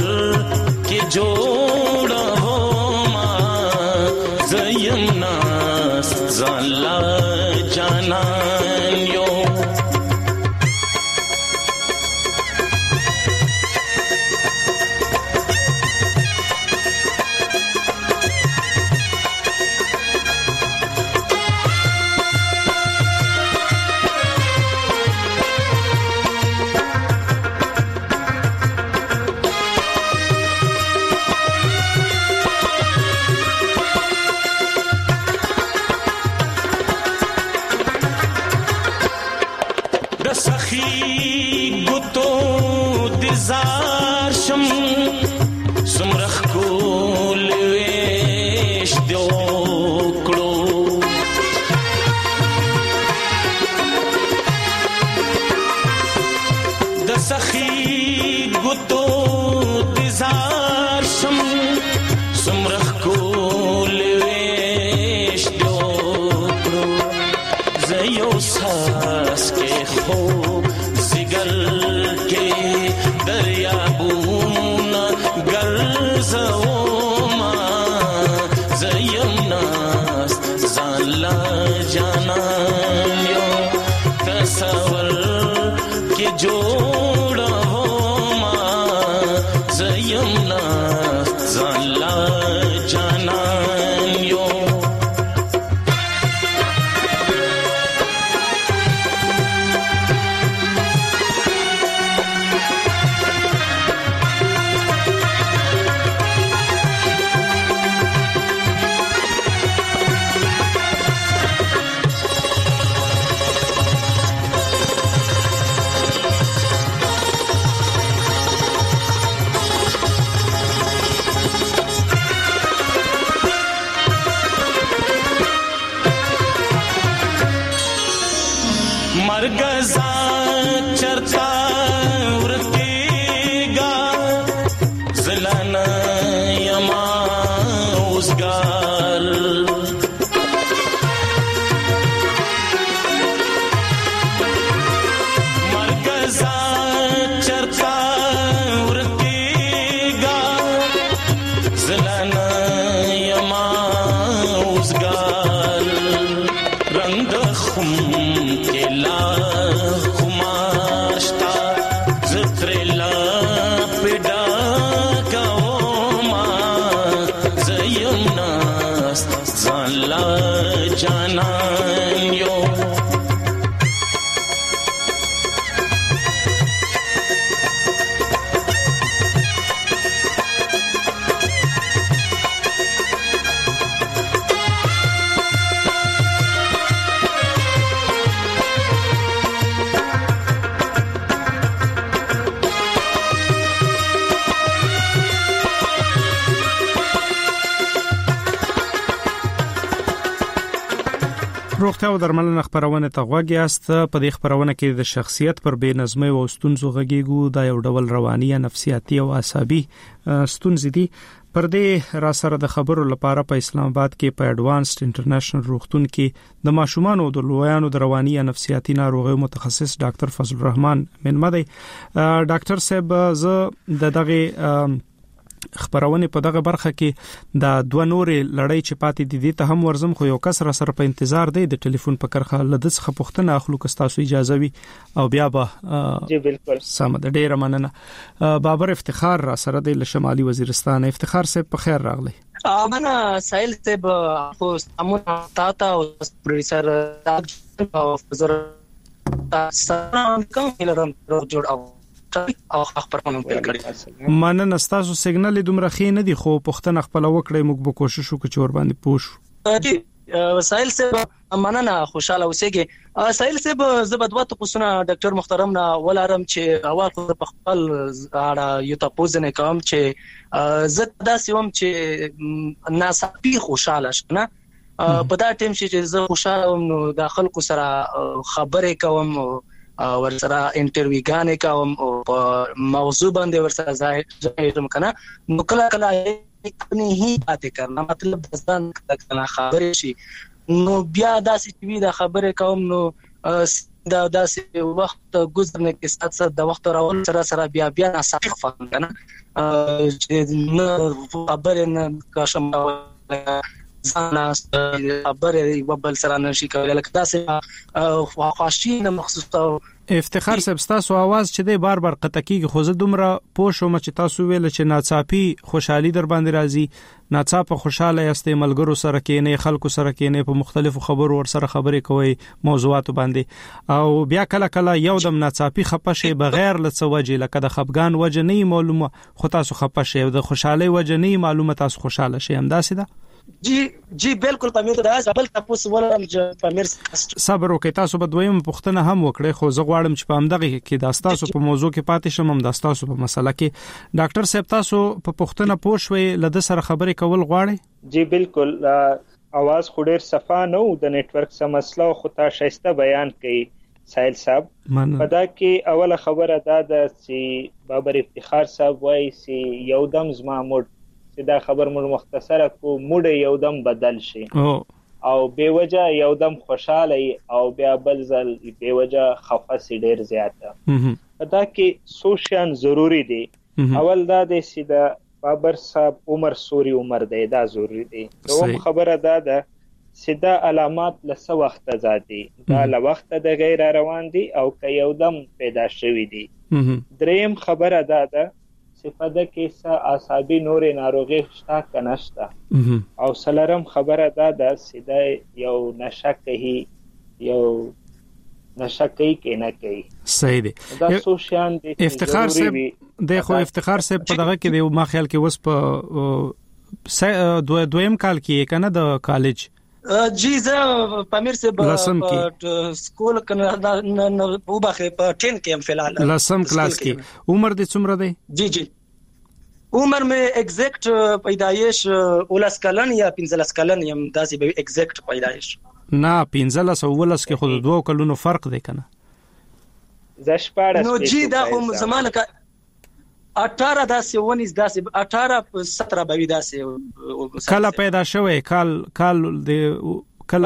جوڑا ہو ما زیم ناس زالا جانان یو خو زګر کې دریابونه ګرځوما زیم ناس ځان لا جانان یو تصور کې جوړه ما زیم ناس ځان لا جانان یو مرګزا چرتا ورتیگا زلانا یما اوسګال مرګزا چرتا ورتیگا زلانا یما اوسګال رنگ خم لا خماشتا زترلا پډا کوما زیم ناس ځان لا جانان یو روغتیا او درملنه خبرونه ته غوږی است. په دې خبرونه کې د شخصیت پر بې نظمۍ او ستونزو غږیږو. دا یو ډول رواني نفسیاتي او عصبي ستونزې دي. پر دې را سره د خبرو لپاره په اسلام آباد کې په اډوانسډ انټرنیشنل روغتون کې د ماشومان او د لویانو د رواني نفسیاتي ناروغیو متخصص ډاکټر فضل الرحمن منمدی. ډاکټر صاحب زه د دغه خبرونه په دغه برخه کې د دوه نورې لړۍ چې پاتې دي دي ته هم ورزم خو یو کس را سره په انتظار دی د ټلیفون په کرخه لدې څخه پوښتنه اخلو که تاسو اجازه وي او بیا به جی بالکل سم د ډیره مننه. بابر افتخار را سره د شمالي وزیرستان. افتخار صاحب په خیر راغلی. امنه سایل صاحب خو امون تاتا او پروډوسر او فزر تاسو کوم لرم جوړ او او خبرونه پیل کړی. مننه. تاسو سیګنال دومره خې نه دي خو پښتنه خپل وکړې موږ به کوشش وکړو چې ور باندې پوښ. جی وسایل صاحب مننه خوشاله اوسېږي. سایل صاحب زبدوت قصونه ډاکټر محترم نه ولارم چې اول په خپل اړه یو تاسو نه کوم چې زه داسې وم چې ناڅاپي خوشاله شنه په دا ټیم چې زه خوشاله وم نو د خلکو سره خبرې کوم ور سره انټرویو غانې کوم او په موضوع باندې ور سره ځای کنه نو کله کله اپنی هی باتیں کرنا مطلب ځان کله خبرې شي نو بیا داسې وی دا خبرې کوم نو دا داسې وخت گذرنے کے ساتھ ساتھ د وخت راول سره سره بیا بیا ناصح فهم کنه چې نو خبرې نه کاشم ځان خبرې وبل سره نشي کولای لکه داسې خواشینه مخصوصه. افتخار صاحب تاسو आवाज چې دی بار بار قطع کیږي خو زه دومره پوښوم چې تاسو ویل چې ناڅاپي خوشحالي در باندې راځي ناڅاپه خوشاله یاستئ ملګرو سره کې نه خلکو سره کې نه په مختلفو خبرو ور سره خبرې کوي موضوعات باندې او بیا کله کله یو دم ناڅاپي خپه شي بغیر لڅ وجه لکه د خپګان وجه نه معلومه خو تاسو خپه شي د خوشحالي وجه نه معلومه تاسو خوشاله شي هم داسې ده. جی جی بالکل پامیر دا بل تاسو ولرم چې پامیر صبر وکړئ. تاسو به دویم پوښتنه هم وکړئ خو زه غواړم چې په همدغه کې د تاسو په موضوع کې پاتې شم هم د تاسو په مسله کې. ډاکټر صاحب تاسو په پوښتنه پوښوي لده سره خبرې کول غواړئ؟ جی بالکل. आवाज خو ډیر صفا نه و د نتورک سم مسله خو تا شایسته بیان کړي سایل صاحب. پدا کې اوله خبره دا ده چې بابر افتخار صاحب وایي چې یو دم زما موډ چې دا خبر موږ مختصره کو موډ یو دم بدل شي. او او به وجه یو دم خوشاله او بیا بل ځل به وجه خفه سي ډیر زیاته. دا کې سوشن ضروری دي. اول دا د سیده بابر صاحب عمر سوري عمر دی دا ضروری دی. دوم خبره دا ده سیده علامات لسه وخت زادي دا له وخت د غیر روان دي او که یو دم پیدا شوی دي. دریم خبره دا ده صفاده کې څه اعصابي نورې ناروغي شته که نشته. او سلرم خبره دا ده سیده یو نشه کوي یو نشه کوي کې نه کوي. صحیح دی. دا سوشیان دي. افتخار صاحب د خو افتخار صاحب په دغه کې د ما خیال کې وس په دو دویم کال کې کنه د کالج جی زه پامیر سے سکول کنه په باخه په ټین کې هم فلحال لسم کلاس کې. عمر دې څومره دی؟ جی جی عمر مې ایگزیکټ پیدایش ولس کلن یا پنځلس کلن یم داسې به ایگزیکټ پیدایش نه پنځلس او ولس کې خود دوه کلونو فرق دی کنه. زشپاړه نو جی دا هم زمانه کا اٹھارہ داسې ونیس داسې اٹھارہ سترہ بوي داسې کله پیدا شوی کال کال د کله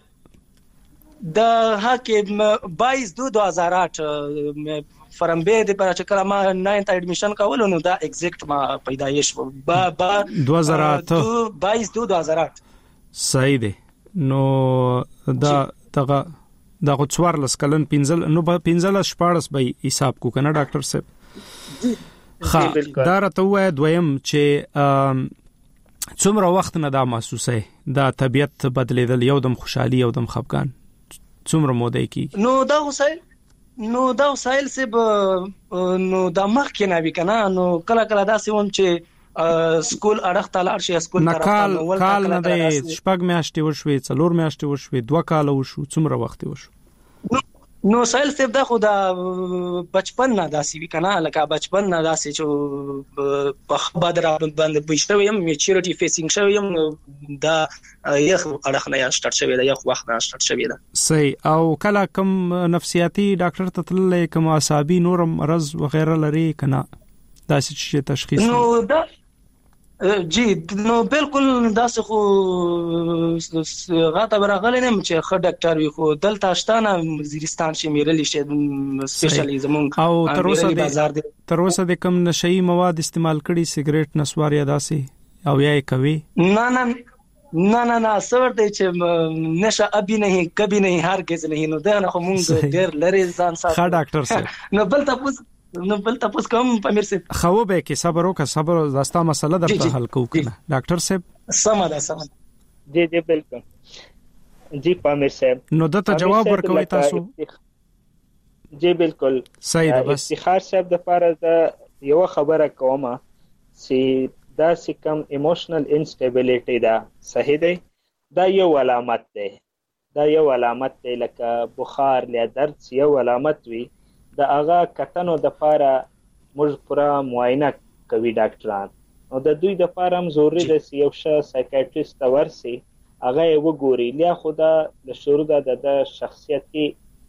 د هکه بائیس دو دو ہزار آٹھ فرمبه د پر چې کله ما ناینت اډمیشن کولو نو دا ایگزیکټ ما پیدایش با با دو هزار آٹھ بائیس دو دو ہزار آٹھ. صحیح دی. نو دا دغه دغه څوارلس کلن پنځل نو پنځلس شپاړس به حساب کو کنه ډاکټر صاحب. خا دا راته وای دویم چې څومره وخت نه دا محسوسه دا طبيعت بدلیدل یو دم خوشحالي یو دم خفقان څومره موده کیږي؟ نو دا وسایل نو دا وسایل سه نو دا مخ کې نه وی کنه نو کله کله دا سوم چې سکول اړه تعالی شي سکول طرف کال کال نه دی شپږ میاشتې وشوي څلور میاشتې وشوي دوه کال وشو څومره وخت وشو؟ نو سایل سیف دا خو دا بچپن نه داسې وی کنه لکه بچپن نه داسې چې په خبر باندې بيشته یم میچورټي فیسینګ شوی یم دا یخ اړه نه سٹارټ شوی دا یخ وخت نه سٹارټ شوی دا. صحیح. او کله کوم نفسیاتی ډاکټر ته تللی کوم اعصابي نور مرض وغیرہ لري کنه داسې چې تشخیص نو دا جی نو بالکل داسې خو غاټه برغله نه چې خ ډاکټر وي خو دلته شتانه وزیرستان شي میرلی شي سپیشلیزم او تر اوسه د تر اوسه د کم نشئی مواد استعمال کړي سیګریټ نسوار یا داسې او یا کوي؟ نه نه نه نه نه سر دې چې نشه ابي نه کبي نه هرگز نه نو دا نه مونږ ډېر لري ځان ساتي. ښه ډاکټر صاحب نو بل تاسو نو بل تاسو کوم پامیر صاحب خو به کې صبر وکړه صبر داستا مسله درته حل کوو کنه ډاکټر صاحب سمه ده سمه. جی جی بالکل جی پامیر صاحب نو دته جواب ورکوي تاسو؟ جی بالکل صحیح ده. بس افتخار صاحب د لپاره د یو خبره کومه چې دا سکم ایموشنل انسټیبিলিټی دا صحیح دی دا یو علامت دی دا یو علامت دی لکه بخار یا درد یو علامت وي د هغه کتنو د لپاره موږ پورا معاینه کوي ډاکټران او د دوی د لپاره هم ضروري ده چې یو ښه سایکیاټریست ته ورسي هغه یې وګوري. لیا خو دا د شروع د د شخصیتي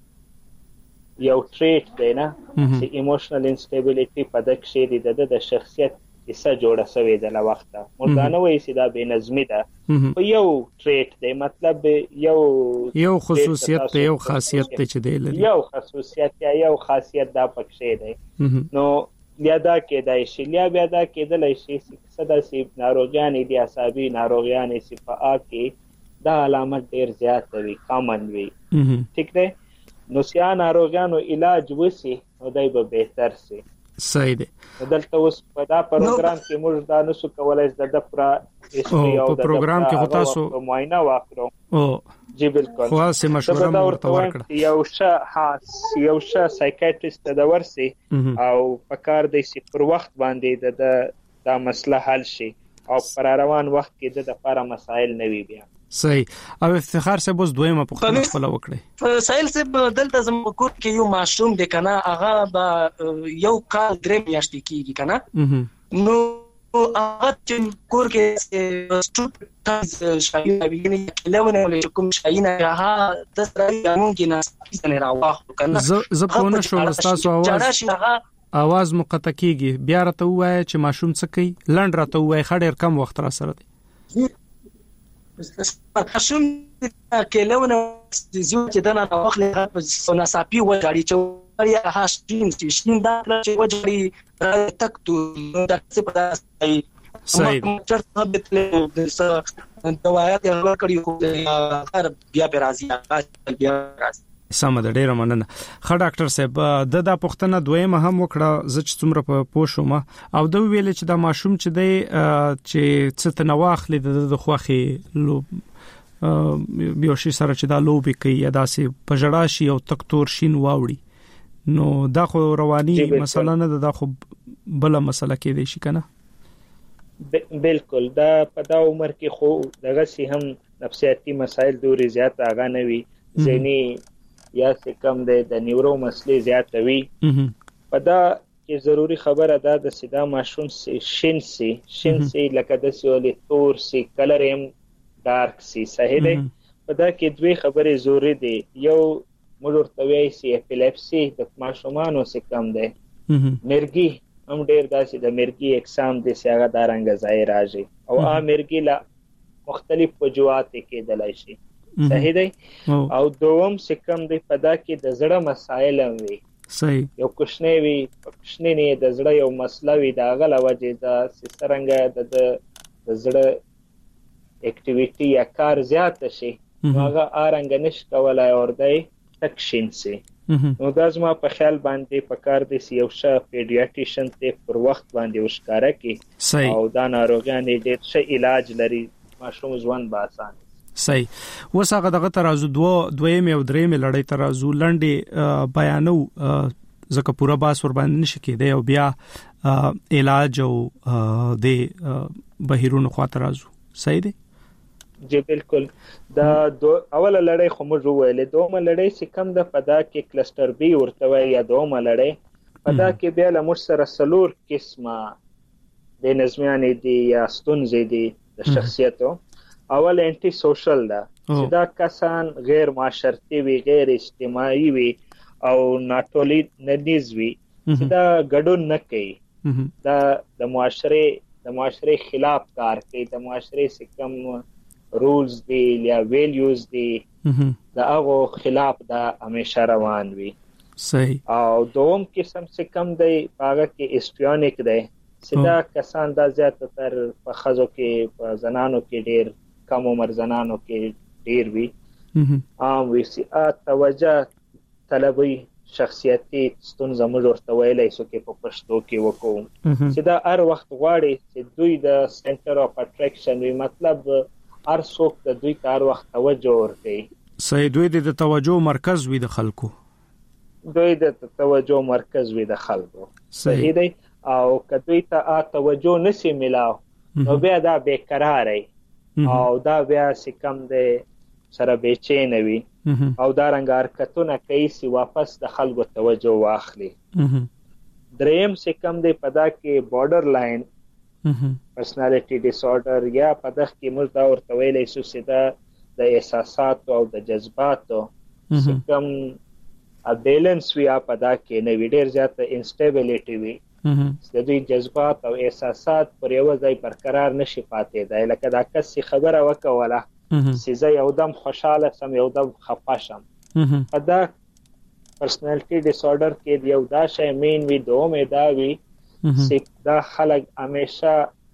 یو ټریټ دی نه چې ایموشنل انسټیبিলিټی په دغه شی دی د د شخصیت حصہ جوړه شوې ده له وخته موږ نه وایي چې دا بې نظمي ده په یو ټریټ دی مطلب یو یو خصوصیت دی یو خاصیت دی چې دی لري یو خصوصیت یا یو خاصیت دا پکې دی نو بیا دا کېدای شي یا بیا دا کېدلی شي چې څه داسې ناروغیانې دي اعصابي ناروغیانې چې په آ کې دا علامت ډېر زیات وي کامن وي ټیک دی نو سیا ناروغیانو علاج وسی نو دی به بهتر سي. صحیح دی. دلته اوس په دا پروګرام کې موږ دا نسو کولای چې د پرا هیستوري او د پروګرام کې هوتا سو معاینه واکړو. او جی بالکل خو سه مشوره ورته ورکړه یو ښه ها یو ښه سایکیاټریست د ورسي او په کار دی چې پر وخت باندې د دا مسله حل شي او پر روان وخت کې د لپاره مسائل نه وي بیا. صحیح. او افتخار صاحب اوس دویمه پوښتنه خپل وکړي. سایل صاحب دلته زموږ کور کې یو ماشوم دی کنه هغه به یو کال درې میاشتې کیږي کنه نو هغه چې کور کې سټوډنټ شایي نبیګنی کلهونه ولې کوم شایي نه هغه د سره قانون کې نه څنګه راوخ کنه ز په نه شو تاسو आवाज आवाज مقطع کیږي بیا راته وای چې ماشوم څه کوي لند راته وای خډیر کم وخت را سره دی ماشوم کېلونه زیو چې دنا واخلې په ناصافي وجاړي چې یا هاشین شین دا چې وجاړي تک تو د څه په صحیح چرته به د دوايات ورکړي خو هر بیا به راځي بیا راځي سم د ډیره مننه. خا ډاکټر صاحب د دا پښتنه دویمه هم وکړه ز چې څومره په پوښوم او د ویل چې دا ماشوم چې دی چې څه تنواخلي د خوخي لو بیا شي سره چې دا لوبي کوي یا داسې پجړا شي او تکتور شین واوړي نو دا خو رواني مسله نه ده خو بل مسله کې دی شي کنه بالکل دا په دا عمر کې خو دغه سي هم نفسیاتي مسایل ډوري زیات اغا نه وي ځینی یا څه کم ده د نیورو مسلې زیات وي په دا کې ضروری خبره ده د سیدا ماشوم سي شین سي شین سي لکه د سیولې تور سي کلر هم ډارک سي صحیح ده په دا کې دوی خبرې ضروری دي یو مولورتوي سي اپیلیپسي د ماشومانو څخه کم ده مرګي هم ډیر داسې د مرګي اقسام دي چې هغه دارنګ ځای راځي او ا مرګي لا مختلف وجوهات کې دلای شي صحیح دی او دوم سکم دی پدا کې د زړه مسائل وي صحیح یو کوښنه وي کوښنه نه د زړه یو مسله وي دا غل وجه دا سترنګ د د زړه اکټیویټي یا کار زیات شي هغه ارنګ نش کولای اور دی تکشین سي نو دا زما په خیال باندې په کار دي یو ښه پیډیاټریشن ته پر وخت باندې وشکاره کی او دا ناروغان دې ښه علاج لري ماشوم ژوند به آسان صحیح. وساغه دغه ترازو دو دویم او دریم لړۍ ترازو لنډي بیانو زکه پورا باس ور باندې نشي کېده او بیا علاج او د بهیرونو خاطرازو صحیح دی جی بالکل دا دو اوله لړۍ خو موږ ویلې دومره لړۍ چې کم د پدا کې کلستر بی ورته وی یا دومره لړۍ پدا کې بیا له موږ سره سلور قسمه د نظمیانې دي یا ستونزې دي د شخصیتو اول انټي سوشل دا چې دا کسان غیر معاشرتي وي غیر اجتماعي وي او ناټولي ندیز وي چې دا ګډون نه کوي دا د معاشره د معاشره خلاف کار کوي د معاشره سکم رولز دي یا ویلیوز دي دا هغه خلاف دا همیشه روان وي صحیح او دوم قسم سکم دی هغه کې اسپیونیک دی چې دا کسان دا زیات تر په خزو کې په زنانو کې ډیر کم عمر زنانو کې ډیر وی عام وی سي ا توجه طلبي شخصیتي ستونزه موږ ورته ویلای شو کې په پښتو کې وکوم چې دا هر وخت غواړي چې دوی د سنټر اف اټریکشن وی مطلب هر څوک د دوی کار وخت توجه ورکړي صحیح دوی د توجه مرکز وي د خلکو دوی د توجه مرکز وي د خلکو صحیح دی او کدوې ته توجه نشي ملاو نو بیا دا بیقراری او دا بیا سکم دی سره بیچین وي او دا رنګ حرکتونه کوي چې واپس د خلکو توجه واخلي دریم سکم دی پدا کې بارډر لاین پرسنالټي ډیس آرډر یا پدا کې موږ دا ورته ویلای شو چې دا د احساسات او د جذباتو سکم ا بیلنس وی پدا کې نه وی ډیر زیات انسټیبিলিټي وی د دوی جذبات او احساسات پر یو ځای برقرار نشي پاتې دی لکه دا کس خبره وکوله چې زه یو دم خوشاله سم یو دم خپه شم دا پرسنالټي ډیس آرډر کې یو دا شی مین وی دوم دا وی چې دا خلک همیشه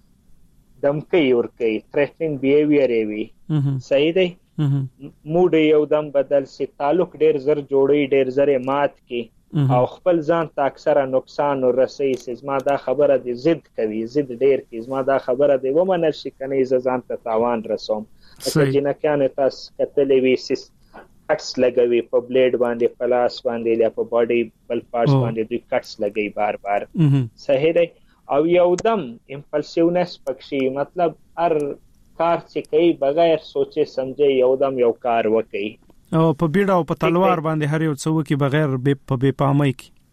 دمکی ورکی تھریټنینګ بیهیویر وی صحیح دی موډ یو دم بدل سي تعلق ډیر زر جوړي ډیر زر مات کی او خپل ځان ته اکثره نقصان ورسي سزما دا خبره دي ضد کوي ضد ډیر کی زما دا خبره دی ومنل شي کني ځان ته تاوان رسوم چې جنکانه تاسو کتلې وی سیس کټس لګوي په بلیډ باندې پلاس باندې یا په باډي بل پارټس باندې دوی کټس لګي بار بار صحیح دی او یو دم امپلسیونس پکشي مطلب هر کار چې کوي بغیر سوچي سمجھي یو دم یو کار وکي او په بیډه او په تلوار باندې هر یو څه وکي بغیر په بے پامۍ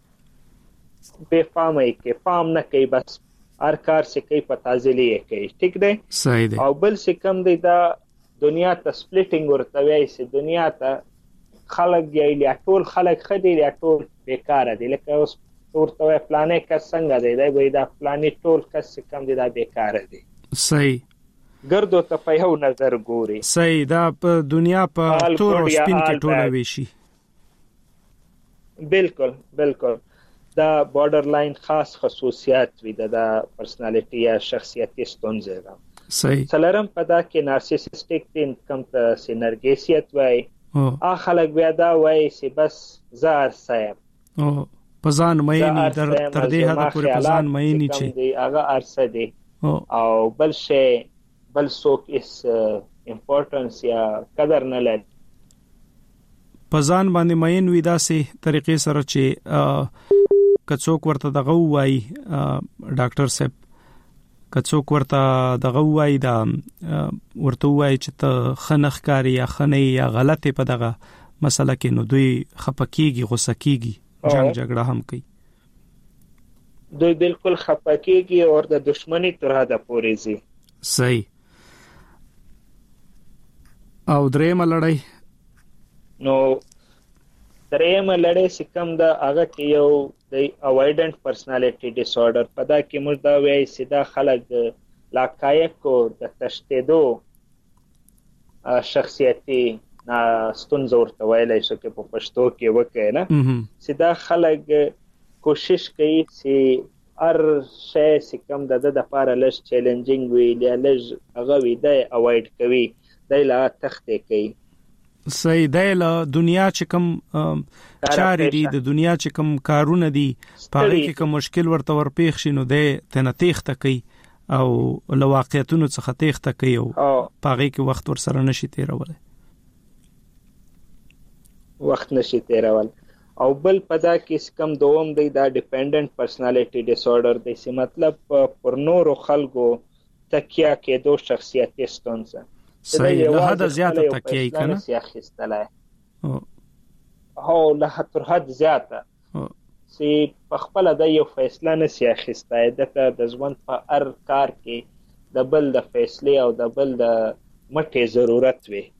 کې بے پامۍ کې پام نه کوي بس هر کار چې کوي په تازلي کوي ټیک دی صحیح دی او بل څه کم دی دا دنیا ته سپلیټینګ ورته وایي چې دنیا ته خلک یا ټول خلک خدي یا ټول بیکاره دي لکه اوس ورته وایي پلانې کس څنګه دی دا وایي دا پلانې ټول کس کم دی دا بیکاره دي صحیح ګردو ته په یو نظر ګوري. صحیح، دا په دنیا په تور او سپین کې ټوله ویشي. بالکل بالکل دا بارډر لاین خاص خصوصیات وي د پرسنالټي یا شخصیتي ستونزې ده. صحیح. څلورم په دا کې نارسیسټیک تین کم ته سینرګیسیت وای. ا خلک بیا دا وای چې بس زار صاحب او پزان مېنی در تر دې حد پورې پزان مېنی چې دی هغه ارسه دی او بل شی بل څوک اس امپورټنس یا قدر نه لري. پزان باندې مېن وی داسې طریقې سره چې کڅوک ورته دغه وای ډاکټر صاحب کڅوک ورته دغه وای دا ورته وای چې ته خنخ کاری یا خنې یا غلطه په دغه مسله کې نو دوی خپکیږي غوسه کیږي جنگ جګړه هم کوي. دوی بالکل خپکیږي او د دشمنی تر حده پورې زی. صحیح. او درېم لړۍ نو درېم لړۍ سکم دا هغه کې یو د اوایډنت پرسنالټي ډیس آرډر په دا کې موږ دا وایي چې دا خلک لاقایق او د تشدیدو شخصیتي ستونزه ورته ویلای شو کې په پښتو کې وکړي نه چې دا خلک کوشش کوي چې هر شی سکم د د لپاره لږ چیلنجینګ وي یا لږ هغه وي د اوایډ کوي د لا تختې کوي. صحیح. د دنیا چې کوم چارې دي د دنیا چې کوم کارونه دي پاره کې کوم مشکل ورته ورپېښ شي نو د تنه تېخته کوي او له واقعیتونو څخه تېخته کوي او پاره کې وخت ور سره نشي تیرول وخت نشي تیرول. او بل پدا کې کم دوم دی دا ډیپندنت پرسنالټي ډیس آرډر دی چې مطلب پر نورو خلکو تکیه کېدو شخصیتي ستونزه. صحیح. له حد زیاته تکیه کنه سیاخستلای هو له تر حد زیاته چې په خپل د یو فیصله نه سیاخستای دته د ژوند په هر کار کې د بل د فیصله او د بل د مټه ضرورت وي.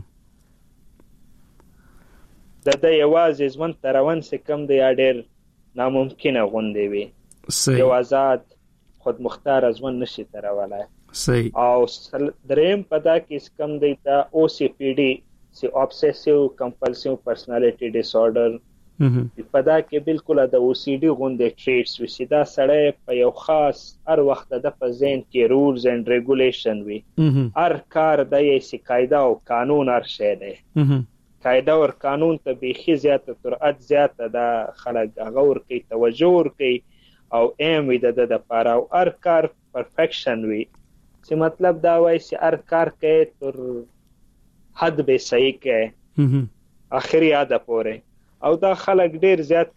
د د یوازې ژوند ترون څخه کم دی اډر ناممکنه غونډې وي. صحیح. یو آزاد خود مختار ژوند نشي ترولای. صحیح. او دریم پدا کې کم دی تا او سی پی ډی سی obsessive compulsive personality disorder پدا کې بالکل د او سی ډی غونډې ټریټس وي دا سړی په یو خاص هر وخت د په ذهن کې رولز اینڈ ریګولیشن وي. هر کار د یې سی قاعده او قانون هر شی دی. قاعده او قانون ته به زیاته تر اد زیاته د خلک هغه ور کوي توجه ور کوي او ایم وي د د لپاره او هر کار پرفیکشن وي چې مطلب دا وایي چې هر کار کې تر حد به صحیح کې اخري اده پورې او دا خلک ډیر زیات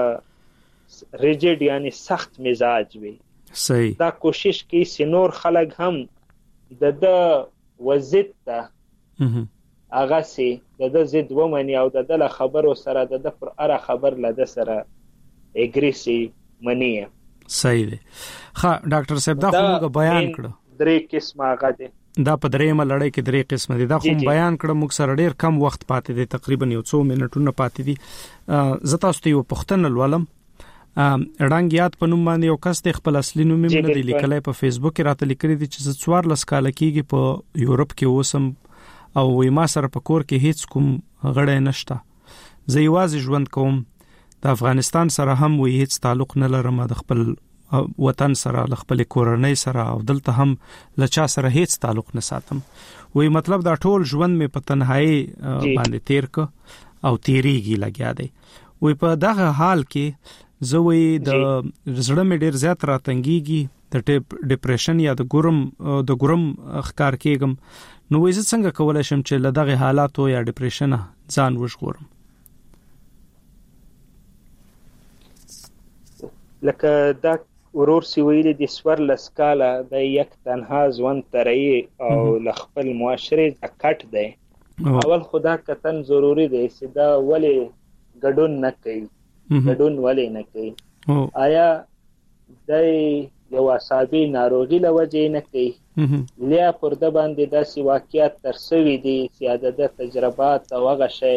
ریجیډ یعنی سخت مزاج وي. صحیح. دا کوشش کوي چې نور خلک هم د د وزید ته هغه سي د د زید ومني او د د خبرو سره د د پر اره خبر لده سره اګریسي منی. صحیح دی. ها ډاکټر صاحب دا خو بیان کړو درې قسمه غاده دا په درېمه لړۍ کې درې قسمه دي دا خو بیان کړم موږ سره ډېر کم وخت پاتې دي تقریبا یو څو منټونه پاتې دي. زه تاسو ته یو پوښتنه لولم. اډانګ یاد په نوم باندې یو کس د خپل اصلي نوم یې نه دی لیکلی په فیسبوک کې راته لیکلي دي چې زه څوارلس کاله کېږي په یورپ کې اوسم او وای ما سره په کور کې هیڅ کوم غړی نشته. زه یوازې ژوند کوم. د افغانستان سره هم وای هیڅ تعلق نه لرم د خپل وطن سره ل خپل کورنۍ سره او دلته هم لچا سره هیڅ تعلق نه ساتم. وای مطلب دا ټول ژوند می په تنهایی باندې تیر ک او تیریږي لګیا دی. وای په دغه حال کې زه وای د زړه می ډیر زیات راتنګيږي د ډیپریشن یا د ګورم د ګورم ښکار کېږم. نو وای زه څنګه کولای شم چې له دغه حالاتو یا ډیپریشن ځان وژغورم؟ لکه دا ورور سی ویلي د سورلس کاله د یک تنها ژوند ترای او ل خپل معاشره د کټ دی. اول خدا کتن ضروری دی چې دا ولی ګډون نه کوي ګډون ولی نه کوي. آیا د یو عصبي ناروغي لوجه نه کوي لیا پر د باندې داسې واقعیت ترسوي دي چې د تجربات او هغه شی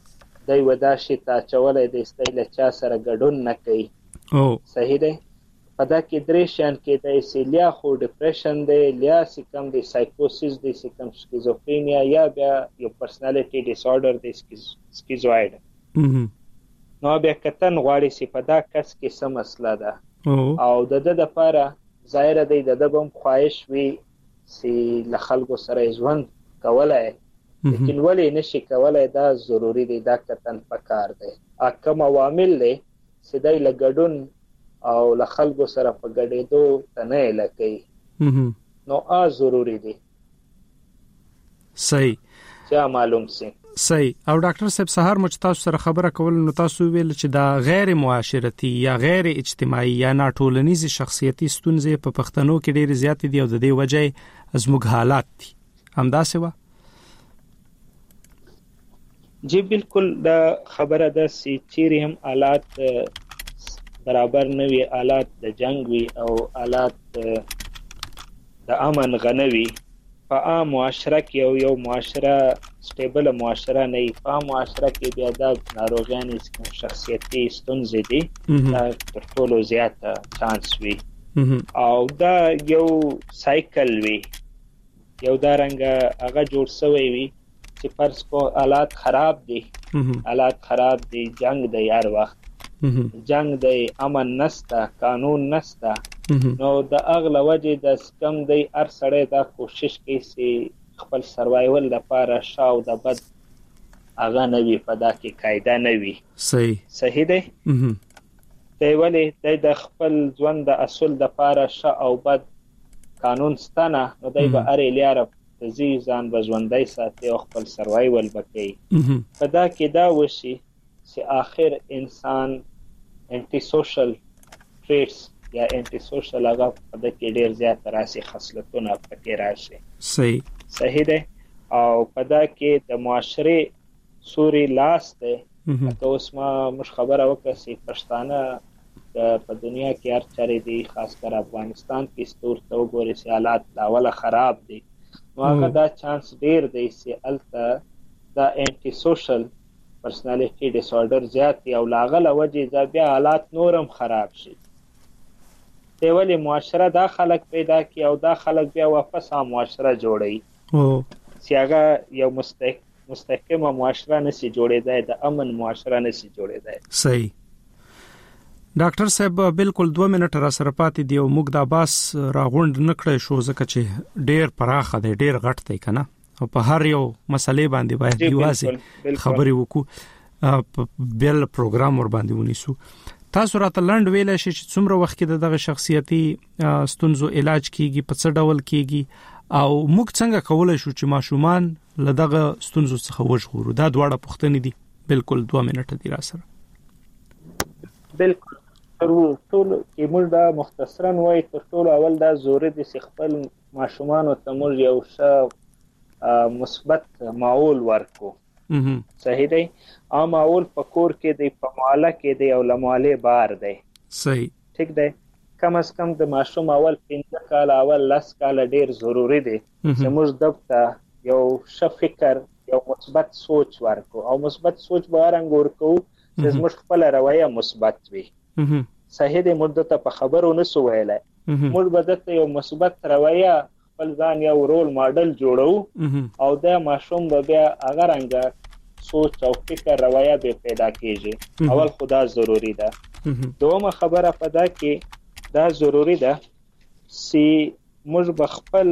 د وداشي تا چولې د استایل چا سره ګډون نه کوي. او صحیح دی. پدا کې درې شان کې د سیلیا خو ډیپریشن دی، لیا سکم دی سایکوسیس دی، سکم سکیزوفرینیا، یا بیا یو پرسنالټي ډیس آرډر دی سکیزوایډ. نو بیا کتن غواړي چې په دا کس کې څه مسله ده او د د لپاره ظاهر دی د د بم خواهش وي چې له خلکو سره ژوند کولای، لیکن ولې نشي کولای، دا ضروری دی، دا کتن پکار دی. کوم عوامل دی چې دای له ګډون او له خلکو سره په ګډېدو ته نه لکې، نو آ ضروری دی. صحیح چې معلوم سي. صحیح. او ډاکټر صاحب سهار مچ تاسو سره خبره کول نو تاسو ویل چې دا غیر معاشرتي یا غیر اجتماعي یا ناټولنیزي شخصیتي ستونزې په پښتنو کې ډېر زیات دي او د دې وجې زموږ حالات دي، همداسې و؟ جی بالکل، دا خبره ده چې چیرې هم حالات برابر نه وي، حالات د جنگ وي او حالات د امن غنوي، په عام معاشره کې یو یو معاشره سټیبل معاشره نه وي، په معاشره کې بیا د ناروغیانو شخصیتي ستونزې دي دا تر ټولو زیاته چانس وي او دا یو سایکل وي، یو دا رنګه هغه جوړ شوی وي چې فرض کو حالات خراب دي، حالات خراب دي، جنگ دی، هر وخت جنگ دی، امن نسته، قانون نسته، نو د اغله وجه د سکم دی هر سړی دا کوشش کوي چې خپل سروایول لپاره شاو د بد هغه نه وي، په دا کې قاعده نه وي. صحیح صحیح دی. دی ولې دی د خپل ژوند د اصول لپاره ش او بد قانون ستنه، نو دی به هرې لاره د ځي ځان به ژوندی ساتي او خپل سروایول به کوي. په دا کې دا وشي چې آخر انسان انټي سوشل ټریټس یا انټي سوشل هغه په د کې ډیر زیات راسي، خصلتونه پکې راشي. صحیح صحیح دی. او په دا کې د معاشري سوري لاس دی، لکه اوس ما مش خبره وکړه چې پښتانه په دنیا کې هر چارې دي، خاص کر افغانستان کې ستور ته وګورئ چې حالات لاوله خراب دي، نو هغه دا چانس ډیر دی چې الته دا انټي سوشل پرسنالټي ډیس آرډر زیات دی او لاغله وجه دا بیا حالات نورم خراب شي. دی ولې معاشره دا خلک پیدا کی او دا خلک بیا واپس هم معاشره جوړي او چې هغه یو مستحق مستحکمه معاشره نشي جوړېدای، د امن معاشره نشي جوړېدای. صحیح. ډاکټر صاحب بالکل دوه منټه را سره پاتې دی او موږ دا باس راغونډ نکړې شو ځکه چې ډېر پراخه دی، ډېر غټ دی کنه، او په هر یو مسلې باندې باید یوازې خبرې وکړو، بل پروګرام ور باندې ونیسو. تاسو راته لنډ ویلای شئ چې څومره وخت کې دغه شخصیتي ستونزو علاج کیږي، په څه ډول کیږي او موږ څنګه کولای شو چې ماشومان له دغه ستونزو څخه وژغورو؟ دا دواړه پوښتنې دي. بالکل دوه منټه دی را سره. بالکل تر ټولو کې موږ دا مختصرا وایي تر ټولو اول دا ضروري دي چې خپل ماشومان ته موږ یو ښه مثبت ماحول ورکو. صحیح دی. عام ماحول په کور کې دی، په محله کې دی او له محلې بار دی. صحیح ٹھیک دی. کم از کم د ماشوم اول پنځه کال اول لس کال ډیر ضروری دی چې موږ دغه یو ښه فکر، یو مثبت سوچ ورکو او مثبت سوچ به رنګ ورکو چې موږ خپل رویه مثبت وي. صحیح دی. موږ ته په خبرو نسو ویلای، موږ به دته یو مثبت رویه خپل ځان یو رول ماډل جوړو او دا ماشوم به بیا هغه رنګ سوچ او فکر رویه به پیدا کیږي. اول خدا ضروری ده. دومره خبره پدا کې دا ضروری ده چې موږ به خپل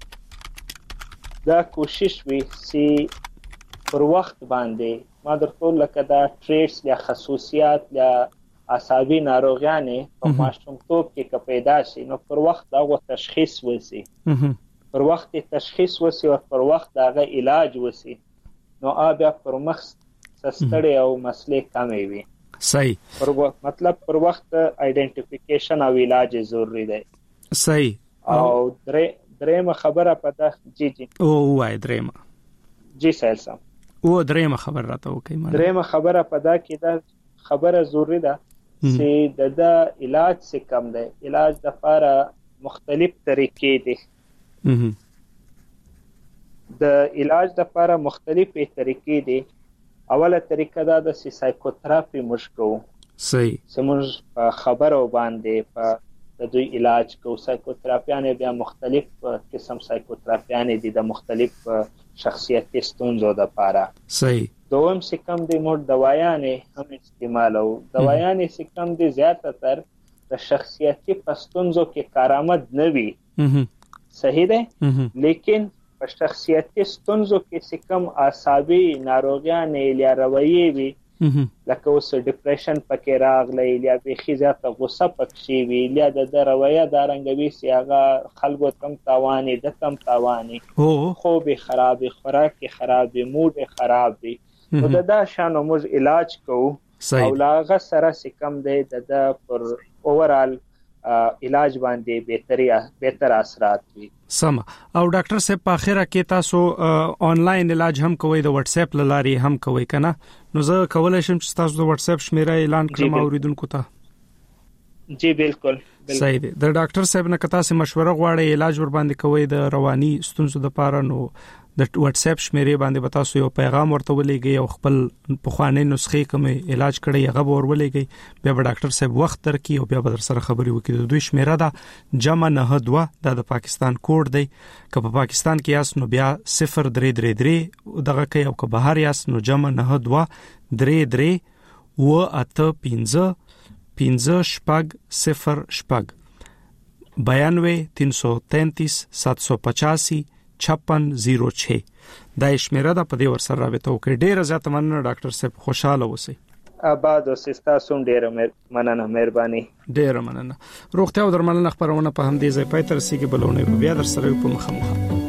دا کوشش وي چې پر وخت باندې ما درته لکه دا ټریټس یا خصوصیات یا عصبي ناروغیانې په ماشومتوب کې که پیدا شي نو پر وخت هغه تشخیص وسی، پر وخت تشخیص وسی او پر وخت هغه علاج وسی، نو بیا پر مخ سستړی او مسلې کمې وي. صحیح. پر مطلب پر وخت آئیډنټیفیکیشن او علاج ضروری دی. صحیح. او درې درېمه خبره پته جی جی او وای درېمه جی سهیل صاحب او درېمه خبره راته وکي. درېمه خبره پدا کې دا خبره ضروری ده چې د د علاج څخه کم دی. علاج د لپاره مختلف طریقې دي. د علاج د لپاره مختلفې طریقې دي. اوله طریقه دا د سایکوتراپي مشکو. صحیح. سمون خبرو باندې په د دوی علاج کو. سایکوتراپیان بیا مختلف قسم سایکوتراپیان دي د مختلف شخصیتي ستونزو لپاره. صحیح. دوم سکم د مور دوايانې هم استعمالو. دوايانې سکم د زیاته تر د شخصیتي پستونزو کې کارآمد نه وي. صحیح ده. لیکن په شخصیتي ستونزو کې سکم اعصابي ناروغیان یا روایي وي، لکه اوس ډیپریشن پکې راغلی یا بېخي زیاته غوسه پکې وي یا د روایه دا رنګوي چې هغه خلکو تم تاواني د تم تاواني خوب خرابي، خوراک خرابي، موډ خراب وي. نو د دا شانو موږ علاج کوو او لاغه سره سکم دی د پر اوورال علاج باندې بهتري بهتر اثرات وي. سم. او ډاکټر صاحب په اخره کې تاسو آنلاین علاج هم کوئ، د واتس اپ لاري هم کوئ کنه؟ نو زه کولای شم چې تاسو د واتس اپ شمیره اعلان کړم اوریدونکو ته. جی بالکل. صحیح دی. د ډاکټر صاحب نه کتا سه مشوره غواړي علاج ور باندې کوي د رواني ستونزو د پاره، نو د واتس اپ شمیره باندې به تاسو یو پیغام ورته ولېږئ او خپل پخوانی نسخې کوم علاج کړی هغه ور ولېږئ، بیا به ډاکټر صاحب وخت درکې او بیا به در سره خبرې وکړي. د دوی شمیره ده جمع نه دوه، دا د پاکستان کوډ دی. که په پاکستان کې یاست نو بیا صفر درې درې درې دغه کوي، او که بهر یاست نو جمع نه دوه درې درې و اته پنځه پنځه شپږ صفر شپږ بیانوے تین سو تینتیس سات سو پچاسی छप्पन जीरो छह دا شمیره ده. په دې ور سره رابطه وکړئ. ډیره زیاته مننه ډاکټر صاحب، خوشاله اوسئ. آباد اوسئ. تاسو ډیره مننه، مهرباني. ډیره مننه. روغتیا او درملنه خبرونه په همدې ځای پای تر رسیدي، بلونه بیا در سره په مخه مخه.